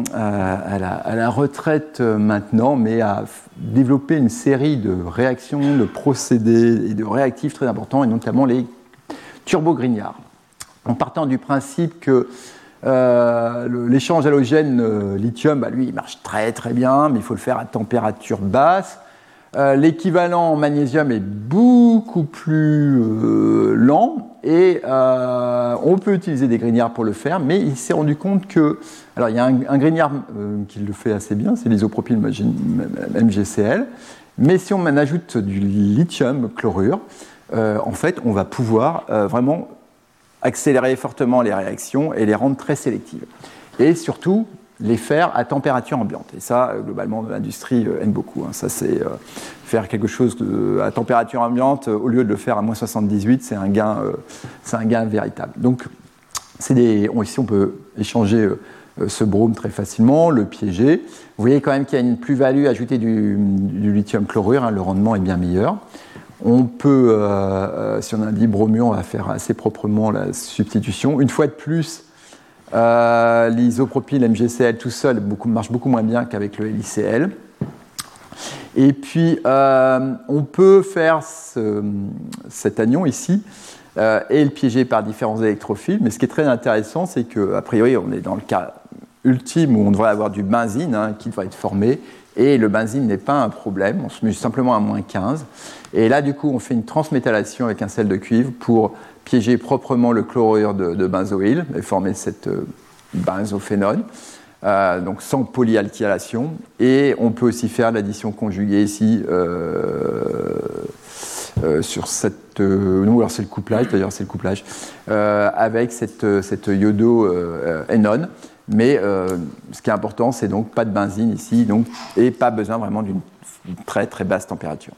à la retraite maintenant, mais a développé une série de réactions, de procédés et de réactifs très importants, et notamment les turbogrignards. En partant du principe que l'échange halogène lithium, lui, il marche très très bien, mais il faut le faire à température basse. L'équivalent en magnésium est beaucoup plus lent et on peut utiliser des grignards pour le faire, mais il s'est rendu compte que... Alors il y a un grignard qui le fait assez bien, c'est l'isopropyl MgCl, mais si on ajoute du lithium chlorure, en fait on va pouvoir vraiment accélérer fortement les réactions et les rendre très sélectives. Et surtout, les faire à température ambiante. Et ça, globalement, l'industrie aime beaucoup. Ça, c'est faire quelque chose à température ambiante, au lieu de le faire à moins 78, c'est un gain véritable. Donc, ici, on peut échanger ce brome très facilement, le piéger. Vous voyez quand même qu'il y a une plus-value ajoutée du lithium chlorure, le rendement est bien meilleur. On peut, si on a dit bromure, on va faire assez proprement la substitution. Une fois de plus, l'isopropyl MgCl tout seul marche beaucoup moins bien qu'avec le LiCl. Et puis, on peut faire cet anion ici et le piéger par différents électrophiles. Mais ce qui est très intéressant, c'est qu'a priori, on est dans le cas ultime où on devrait avoir du benzène qui devrait être formé. Et le benzène n'est pas un problème, on se met simplement à moins 15. Et là, du coup, on fait une transmétallation avec un sel de cuivre pour piéger proprement le chlorure de benzoyle et former cette benzophénone, donc sans polyalkylation. Et on peut aussi faire l'addition conjuguée ici sur cette... alors c'est le couplage, d'ailleurs c'est le couplage, avec cette iodo-énone. Mais ce qui est important, c'est donc pas de benzène ici, et pas besoin vraiment d'une très très basse température.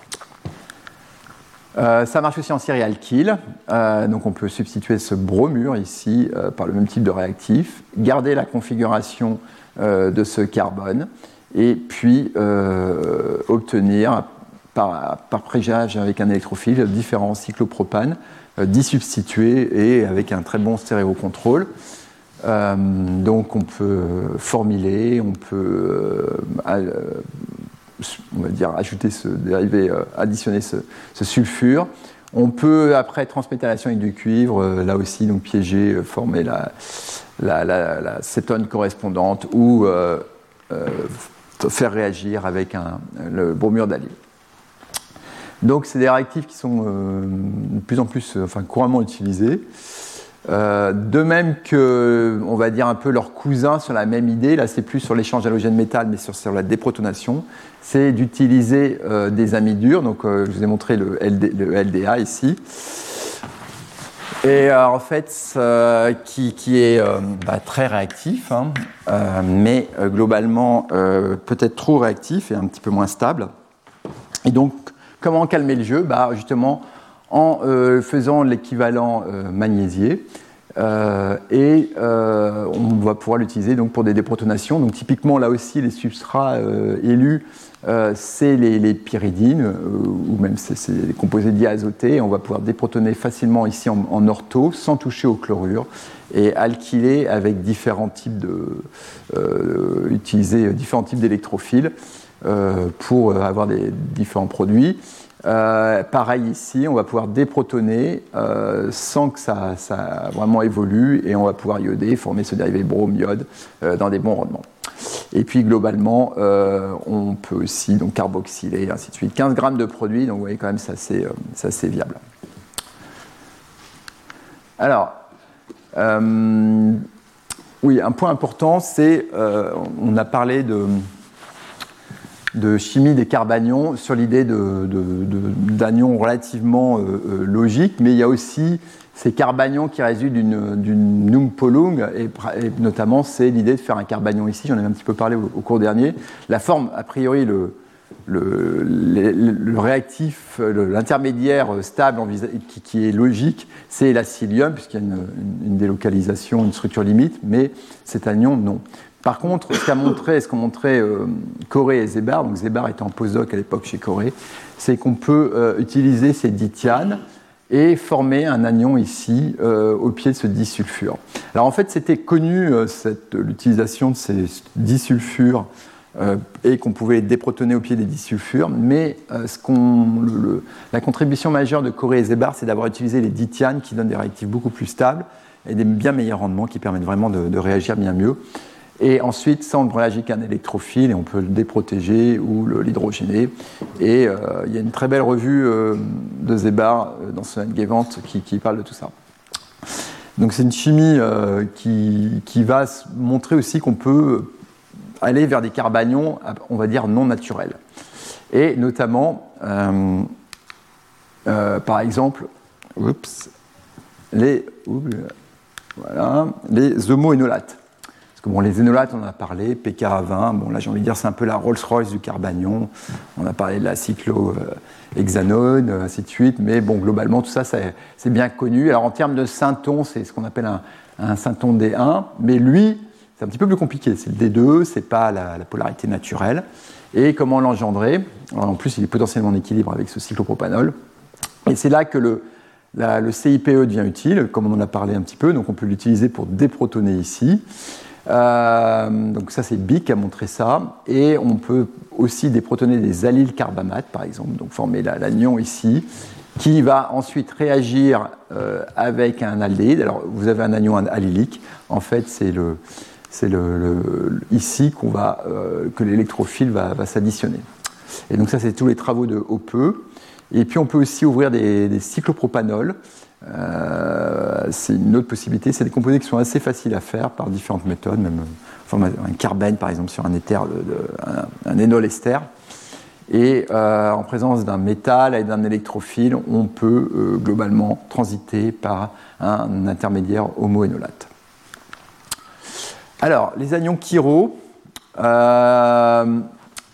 Ça marche aussi en céréalkyle, donc on peut substituer ce bromure ici par le même type de réactif, garder la configuration de ce carbone, et puis obtenir par préjage avec un électrophile différents cyclopropanes, d'y substituer et avec un très bon stéréocontrôle. Donc on peut formuler, on peut on va dire ajouter ce dérivé, additionner ce sulfure. On peut après transmétallation avec du cuivre, là aussi donc piéger, former la cétone correspondante ou faire réagir avec le bromure d'allyle. Donc c'est des réactifs qui sont de plus en plus couramment utilisés. De même que, on va dire un peu leurs cousins sur la même idée, là c'est plus sur l'échange halogène-métal, mais sur la déprotonation, c'est d'utiliser des amidures, donc je vous ai montré le LDA ici, et en fait qui est très réactif, mais globalement peut-être trop réactif et un petit peu moins stable. Et donc, comment calmer le jeu ? Justement, en faisant l'équivalent magnésié, On va pouvoir l'utiliser donc pour des déprotonations. Donc typiquement là aussi les substrats élus, c'est les pyridines ou même c'est les composés diazotés. On va pouvoir déprotoner facilement ici en ortho sans toucher au chlorure et alkyler avec différents types utiliser différents types d'électrophiles pour avoir des différents produits. Pareil ici, on va pouvoir déprotoner sans que ça vraiment évolue et on va pouvoir ioder, former ce dérivé brome-iode dans des bons rendements. Et puis globalement, on peut aussi donc carboxyler et ainsi de suite. 15 grammes de produit, donc vous voyez quand même c'est assez viable. Alors, oui, un point important, c'est, on a parlé de chimie des carbanions sur l'idée d'anions relativement logiques, mais il y a aussi ces carbanions qui résultent d'une Nung-Polung, et notamment c'est l'idée de faire un carbanion ici, j'en ai un petit peu parlé au cours dernier. La forme, a priori, le réactif, l'intermédiaire stable qui est logique, c'est l'acélium, puisqu'il y a une délocalisation, une structure limite, mais cet anion, non. Par contre, ce qu'ont montré Corré et Zébar, donc Zébar était en postdoc à l'époque chez Corré, c'est qu'on peut utiliser ces dithianes et former un anion ici au pied de ce disulfure. Alors en fait, c'était connu l'utilisation de ces disulfures et qu'on pouvait déprotoner au pied des disulfures, mais la contribution majeure de Corré et Zébar, c'est d'avoir utilisé les dithianes qui donnent des réactifs beaucoup plus stables et des bien meilleurs rendements qui permettent vraiment de réagir bien mieux. Et ensuite, ça, on ne réagit qu'un électrophile et on peut le déprotéger ou l'hydrogéner. Et il y a une très belle revue de Zébar dans son Gewand qui parle de tout ça. Donc c'est une chimie qui va montrer aussi qu'on peut aller vers des carbanions, on va dire, non naturels. Et notamment, par exemple, les homoénolates. Parce que bon, les énolates, on en a parlé, PK20, bon là j'ai envie de dire c'est un peu la Rolls-Royce du carbanion, on a parlé de la cyclohexanone, ainsi de suite, mais bon, globalement tout ça c'est bien connu. Alors en termes de synton, c'est ce qu'on appelle un synton D1, mais lui, c'est un petit peu plus compliqué, c'est le D2, c'est pas la polarité naturelle. Et comment l'engendrer? En plus, il est potentiellement en équilibre avec ce cyclopropanol. Et c'est là que le CIPE devient utile, comme on en a parlé un petit peu, donc on peut l'utiliser pour déprotoner ici. Donc ça c'est Bic qui a montré ça, et on peut aussi déprotoner des allyles carbamates par exemple, donc former l'anion ici qui va ensuite réagir avec un aldéhyde. Alors vous avez un anion allylique, en fait c'est ici que l'électrophile va s'additionner. Et donc ça c'est tous les travaux de Hoppe. Et puis on peut aussi ouvrir des cyclopropanols. C'est une autre possibilité, c'est des composés qui sont assez faciles à faire par différentes méthodes, même un carbène par exemple sur un éther, un énol-ester. Et en présence d'un métal et d'un électrophile, on peut globalement transiter par un intermédiaire homoénolate. Alors, les anions chiro. Alors,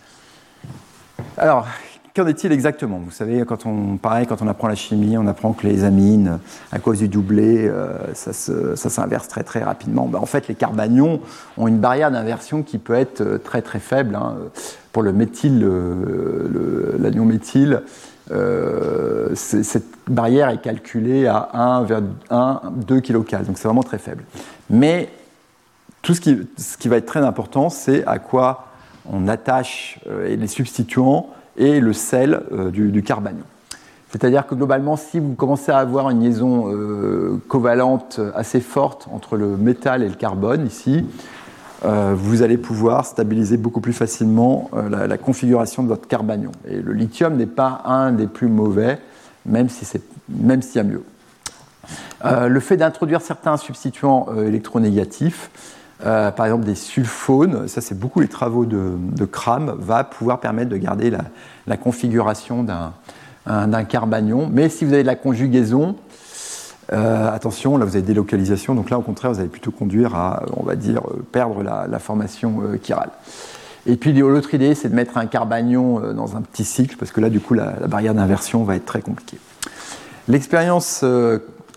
qu'en est-il exactement? Vous savez, quand on apprend la chimie, on apprend que les amines, à cause du doublé, ça s'inverse très très rapidement. En fait, les carbanions ont une barrière d'inversion qui peut être très très faible. Hein. Pour le méthyle, l'anion méthyle, cette barrière est calculée à 1,2 kcal, donc c'est vraiment très faible. Mais tout ce qui va être très important, c'est à quoi on attache les substituants et le sel du carbanion. C'est-à-dire que globalement, si vous commencez à avoir une liaison covalente assez forte entre le métal et le carbone, ici, vous allez pouvoir stabiliser beaucoup plus facilement la configuration de votre carbanion. Et le lithium n'est pas un des plus mauvais, même s'il y a mieux. Le fait d'introduire certains substituants électronégatifs, par exemple des sulfones, ça c'est beaucoup les travaux de Cram, va pouvoir permettre de garder la configuration d'un carbanion. Mais si vous avez de la conjugaison, attention, là vous avez délocalisation, donc là au contraire vous allez plutôt conduire à, on va dire, perdre la formation chirale. Et puis l'autre idée, c'est de mettre un carbanion dans un petit cycle, parce que là du coup la barrière d'inversion va être très compliquée. L'expérience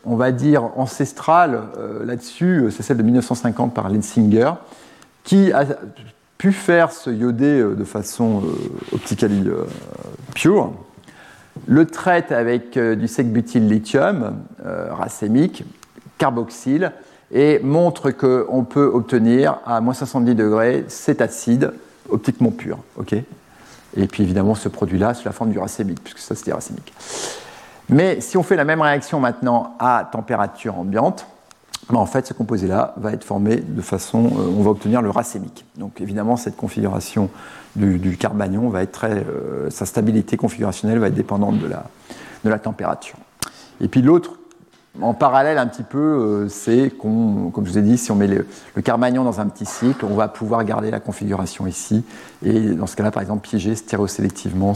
on va dire, ancestrale là-dessus, c'est celle de 1950 par Lensinger, qui a pu faire ce iodé de façon optically pure, le traite avec du sec-butyl-lithium racémique, carboxyle, et montre qu'on peut obtenir à moins 70 degrés cet acide optiquement pur. Okay, et puis évidemment ce produit-là sous la forme du racémique, puisque ça c'était racémique. Mais si on fait la même réaction maintenant à température ambiante, en fait ce composé-là va être formé de façon, on va obtenir le racémique. Donc évidemment cette configuration du carbanion va être sa stabilité configurationnelle va être dépendante de la température. Et puis l'autre, en parallèle un petit peu, c'est comme je vous ai dit, si on met le carbanion dans un petit cycle, on va pouvoir garder la configuration ici, et dans ce cas-là, par exemple, piéger stéréosélectivement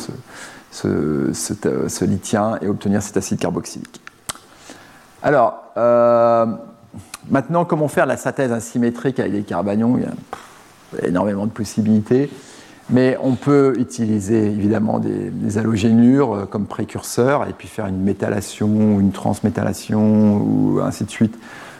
ce lithien et obtenir cet acide carboxylique. Alors, maintenant, comment faire la synthèse asymétrique avec des carbanions? Il y a énormément de possibilités. Mais on peut utiliser évidemment des halogénures comme précurseurs et puis faire une méthallation, une transméthallation ou ainsi de suite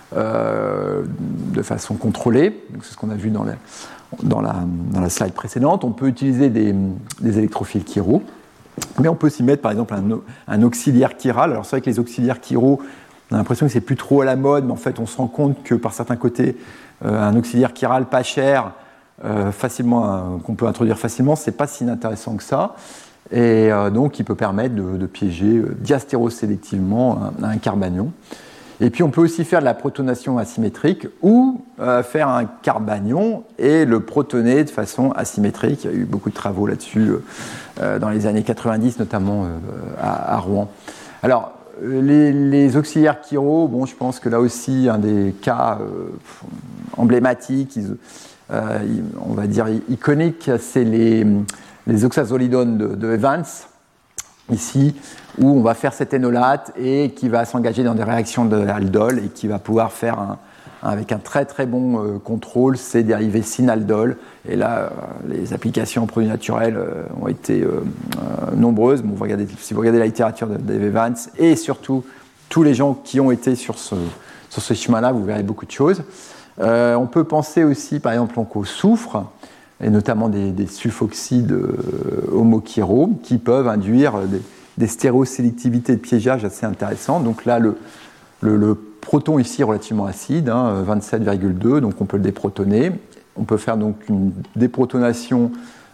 de façon contrôlée. C'est ce qu'on a vu dans la slide précédente. On peut utiliser des électrophiles chiro, mais on peut aussi mettre par exemple un auxiliaire chiral. Alors c'est vrai que les auxiliaires chiro, on a l'impression que c'est plus trop à la mode, mais en fait on se rend compte que par certains côtés, un auxiliaire chiral pas cher, qu'on peut introduire facilement, c'est pas si inintéressant que ça, et donc il peut permettre de piéger diastérosélectivement un carbanion. Et puis on peut aussi faire de la protonation asymétrique ou faire un carbanion et le protoner de façon asymétrique. Il y a eu beaucoup de travaux là-dessus dans les années 90, notamment à Rouen. Alors les auxiliaires chiro, bon, je pense que là aussi un des cas emblématiques, on va dire iconique, c'est les oxazolidones de Evans, ici, où on va faire cet énolate et qui va s'engager dans des réactions de l'aldol et qui va pouvoir faire, avec un très très bon contrôle, ces dérivés synaldol. Et là, les applications en produits naturels ont été nombreuses. Bon, si vous regardez la littérature de Evans et surtout tous les gens qui ont été sur ce chemin-là, vous verrez beaucoup de choses. On peut penser aussi, par exemple, au soufre, et notamment des sulfoxydes homochiro, qui peuvent induire des stérosélectivités de piégeage assez intéressantes. Donc là, le proton ici est relativement acide, 27,2, donc on peut le déprotoner. On peut faire donc une déprotonation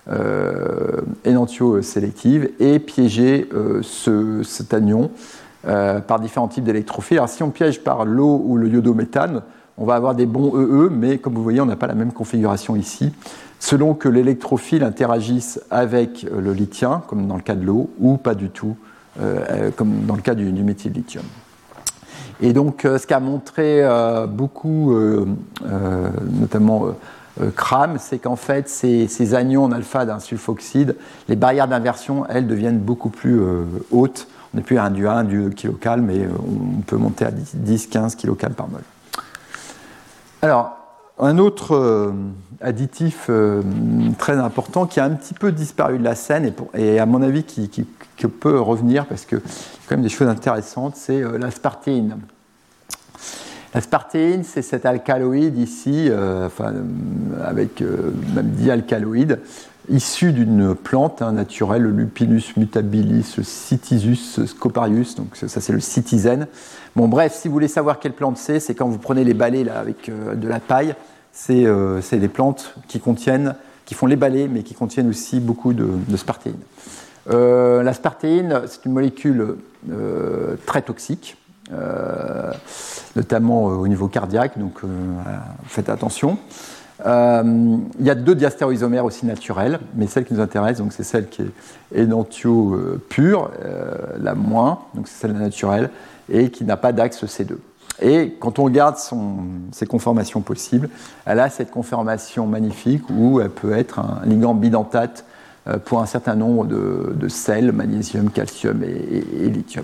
énantiosélective et piéger cet anion par différents types d'électrophiles. Alors si on piège par l'eau ou le iodométhane, on va avoir des bons EE, mais comme vous voyez, on n'a pas la même configuration ici, selon que l'électrophile interagisse avec le lithien, comme dans le cas de l'eau, ou pas du tout, comme dans le cas du méthyllithium. Et donc, ce qu'a montré beaucoup, notamment Cram, c'est qu'en fait, ces anions en alpha d'un sulfoxyde, les barrières d'inversion, elles, deviennent beaucoup plus hautes. On n'est plus à du 1, du kilocal, mais on peut monter à 10-15 kilocals par mol. Alors, un autre additif très important qui a un petit peu disparu de la scène et à mon avis qui peut revenir parce qu'il y a quand même des choses intéressantes, c'est l'aspartéine. L'aspartéine, c'est cet alcaloïde ici, avec même dialcaloïde, issu d'une plante naturelle, le Lupinus mutabilis, le Cytisus scoparius, donc ça c'est le cytisène. Bon bref, si vous voulez savoir quelle plante c'est quand vous prenez les balais là, avec de la paille, c'est des plantes qui font les balais, mais qui contiennent aussi beaucoup de spartéine. L'aspartéine, c'est une molécule très toxique, notamment au niveau cardiaque, donc faites attention. Il y a 2 diastéréoisomères aussi naturelles, mais celle qui nous intéresse, donc c'est celle qui est énantio pure, la moins, donc c'est celle naturelle, et qui n'a pas d'axe C2. Et quand on regarde ses conformations possibles, elle a cette conformation magnifique où elle peut être un ligand bidentate pour un certain nombre de sels, magnésium, calcium et lithium.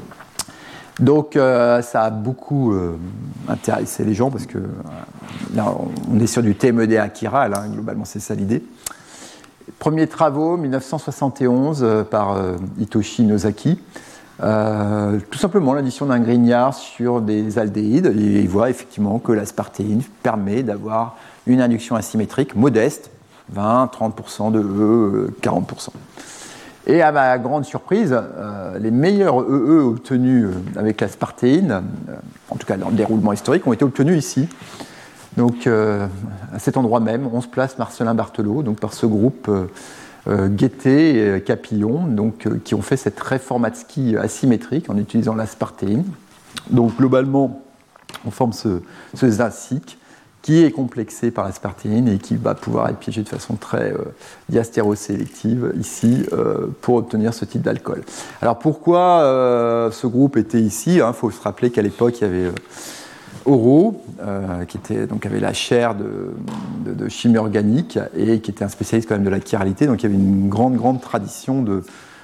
Donc ça a beaucoup intéressé les gens parce que là on est sur du TMEDA chiral, globalement c'est ça l'idée. Premiers travaux, 1971 par Hitoshi Nozaki, Tout simplement l'addition d'un grignard sur des aldéhydes, et il voit effectivement que l'aspartéine permet d'avoir une induction asymétrique modeste, 20-30% de E, 40%. Et à ma grande surprise, les meilleurs EE obtenus avec l'aspartéine, en tout cas dans le déroulement historique, ont été obtenus ici. Donc à cet endroit même, 11 place Marcelin Barthelot, donc par ce groupe Guettet et Capillon, donc, qui ont fait cette réformatsky asymétrique en utilisant l'aspartéine. Donc globalement, on forme ce zinc qui est complexé par l'aspartéine et qui va pouvoir être piégé de façon très diastérosélective ici pour obtenir ce type d'alcool. Alors pourquoi ce groupe était ici ? Il faut se rappeler qu'à l'époque, il y avait Oro, qui avait la chaire de chimie organique et qui était un spécialiste quand même de la chiralité. Donc il y avait une grande tradition de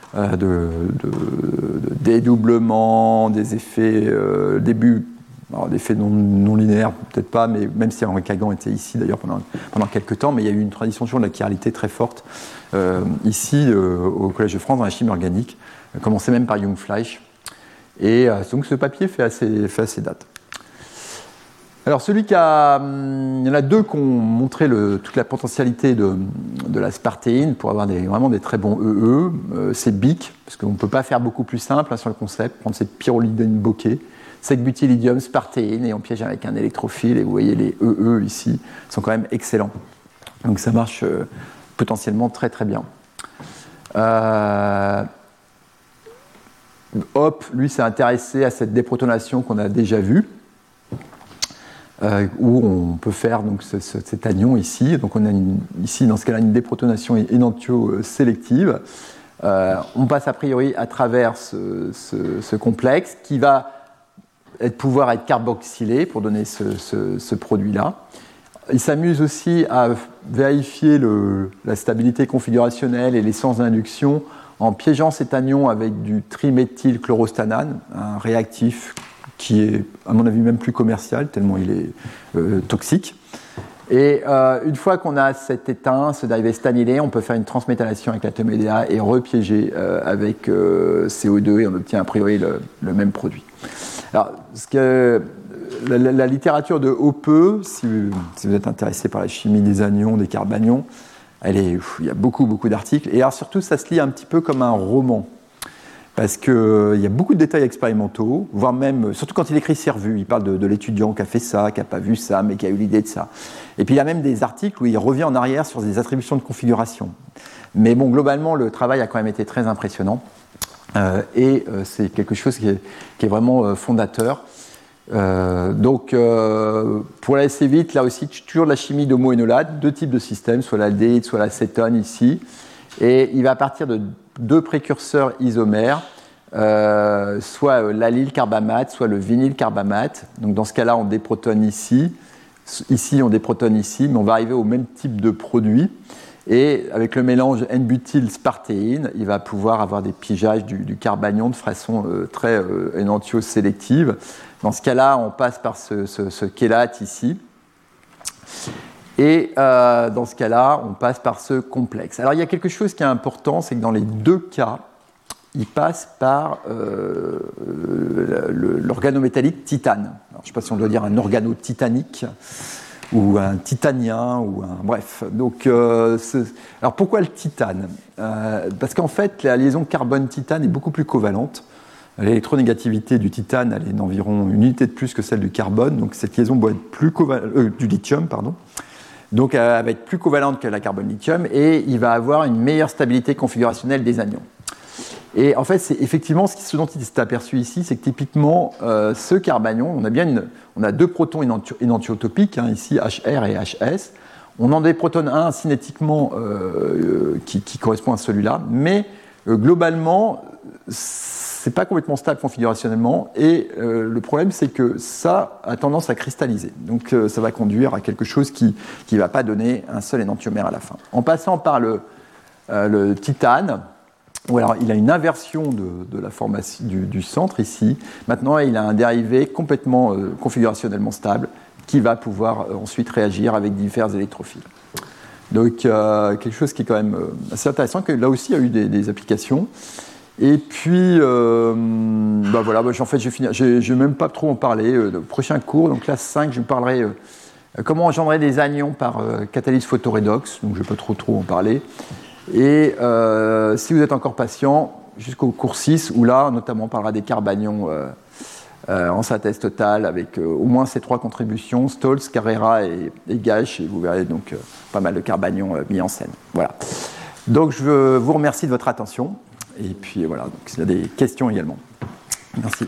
dédoublement, des effets d'effets non linéaires, peut-être pas, mais même si Henri Kagan était ici d'ailleurs pendant quelques temps, mais il y a eu une tradition toujours de la chiralité très forte ici au Collège de France dans la chimie organique, commencé même par Jungfleisch. Et donc ce papier fait assez date. Alors il y en a deux qui ont montré toute la potentialité de l'aspartéine pour avoir vraiment des très bons EE. C'est BIC, parce qu'on ne peut pas faire beaucoup plus simple sur le concept, prendre cette pyrrolidine bokeh, sec-butylidium, spartéine, et on piège avec un électrophile, et vous voyez les EE ici sont quand même excellents. Donc ça marche potentiellement très très bien. Hop, lui s'est intéressé à cette déprotonation qu'on a déjà vue. Où on peut faire donc, cet anion ici. Donc on a ici, dans ce cas-là, une déprotonation énantiosélective. On passe a priori à travers ce complexe qui va pouvoir être carboxylé pour donner ce produit-là. Il s'amuse aussi à vérifier la stabilité configurationnelle et l'essence d'induction en piégeant cet anion avec du triméthylchlorostanane, un réactif qui est, à mon avis, même plus commercial, tellement il est toxique. Et une fois qu'on a cet étain, ce dérivé stanylé, on peut faire une transméthylation avec l'atome EDA et repiéger avec CO2, et on obtient a priori le même produit. Alors, la littérature de Hoppe, si vous êtes intéressé par la chimie des anions, des carbanions, il y a beaucoup d'articles. Et alors surtout, ça se lit un petit peu comme un roman. Parce qu'il y a beaucoup de détails expérimentaux, voire même, surtout quand il écrit Servu, il parle de l'étudiant qui a fait ça, qui n'a pas vu ça, mais qui a eu l'idée de ça. Et puis il y a même des articles où il revient en arrière sur des attributions de configuration. Mais bon, globalement, le travail a quand même été très impressionnant. Et c'est quelque chose qui est vraiment fondateur. Donc, pour aller assez vite, là aussi, toujours de la chimie d'homoénolate, deux types de systèmes, soit l'aldéhyde, soit l'acétone ici. Et il va partir de deux précurseurs isomères, soit l'allyle carbamate, soit le vinyle carbamate. Donc dans ce cas-là, on déprotonne ici, on déprotonne ici, mais on va arriver au même type de produit. Et avec le mélange N-butyl-spartéine, il va pouvoir avoir des piégeages du carbanion de façon très énantiosélective. Dans ce cas-là, on passe par ce chélate ici. Et dans ce cas-là, on passe par ce complexe. Alors il y a quelque chose qui est important, c'est que dans les deux cas, il passe par l'organométallique titane. Alors, je ne sais pas si on doit dire un organo-titanique ou un titanien, ou un... Bref. Donc, alors pourquoi le titane ? Parce qu'en fait, la liaison carbone-titane est beaucoup plus covalente. L'électronégativité du titane, elle est d'environ une unité de plus que celle du carbone, donc cette liaison doit être plus du lithium, pardon. Donc elle va être plus covalente que la carbone-lithium et il va avoir une meilleure stabilité configurationnelle des anions. Et en fait, c'est effectivement ce dont il s'est aperçu ici, c'est que typiquement ce carbanion, on a deux protons énantiotopiques, ici HR et HS. On en déprotonne un cinétiquement qui correspond à celui-là, mais globalement, c'est pas complètement stable configurationnellement et le problème c'est que ça a tendance à cristalliser. Donc ça va conduire à quelque chose qui va pas donner un seul énantiomère à la fin. En passant par le titane, ou alors il a une inversion de la formation du centre ici. Maintenant il a un dérivé complètement configurationnellement stable qui va pouvoir ensuite réagir avec divers électrophiles. Donc quelque chose qui est quand même assez intéressant, que là aussi il y a eu des applications. Et puis, voilà, en fait, je ne vais même pas trop en parler. Le prochain cours, donc classe 5, je vous parlerai comment engendrer des anions par catalyse photoredox. Donc, je ne vais pas trop en parler. Et si vous êtes encore patient, jusqu'au cours 6, où là, notamment, on parlera des carbanions en synthèse totale, avec au moins ces 3 contributions, Stolz, Carrera et Gache, et vous verrez donc pas mal de carbanions mis en scène. Voilà. Donc, je vous remercie de votre attention. Et puis voilà, donc s'il y a des questions également. Merci.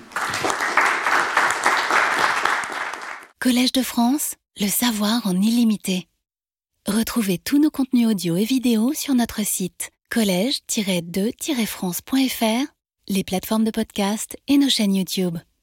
Collège de France, le savoir en illimité. Retrouvez tous nos contenus audio et vidéo sur notre site collège-2-france.fr, les plateformes de podcast et nos chaînes YouTube.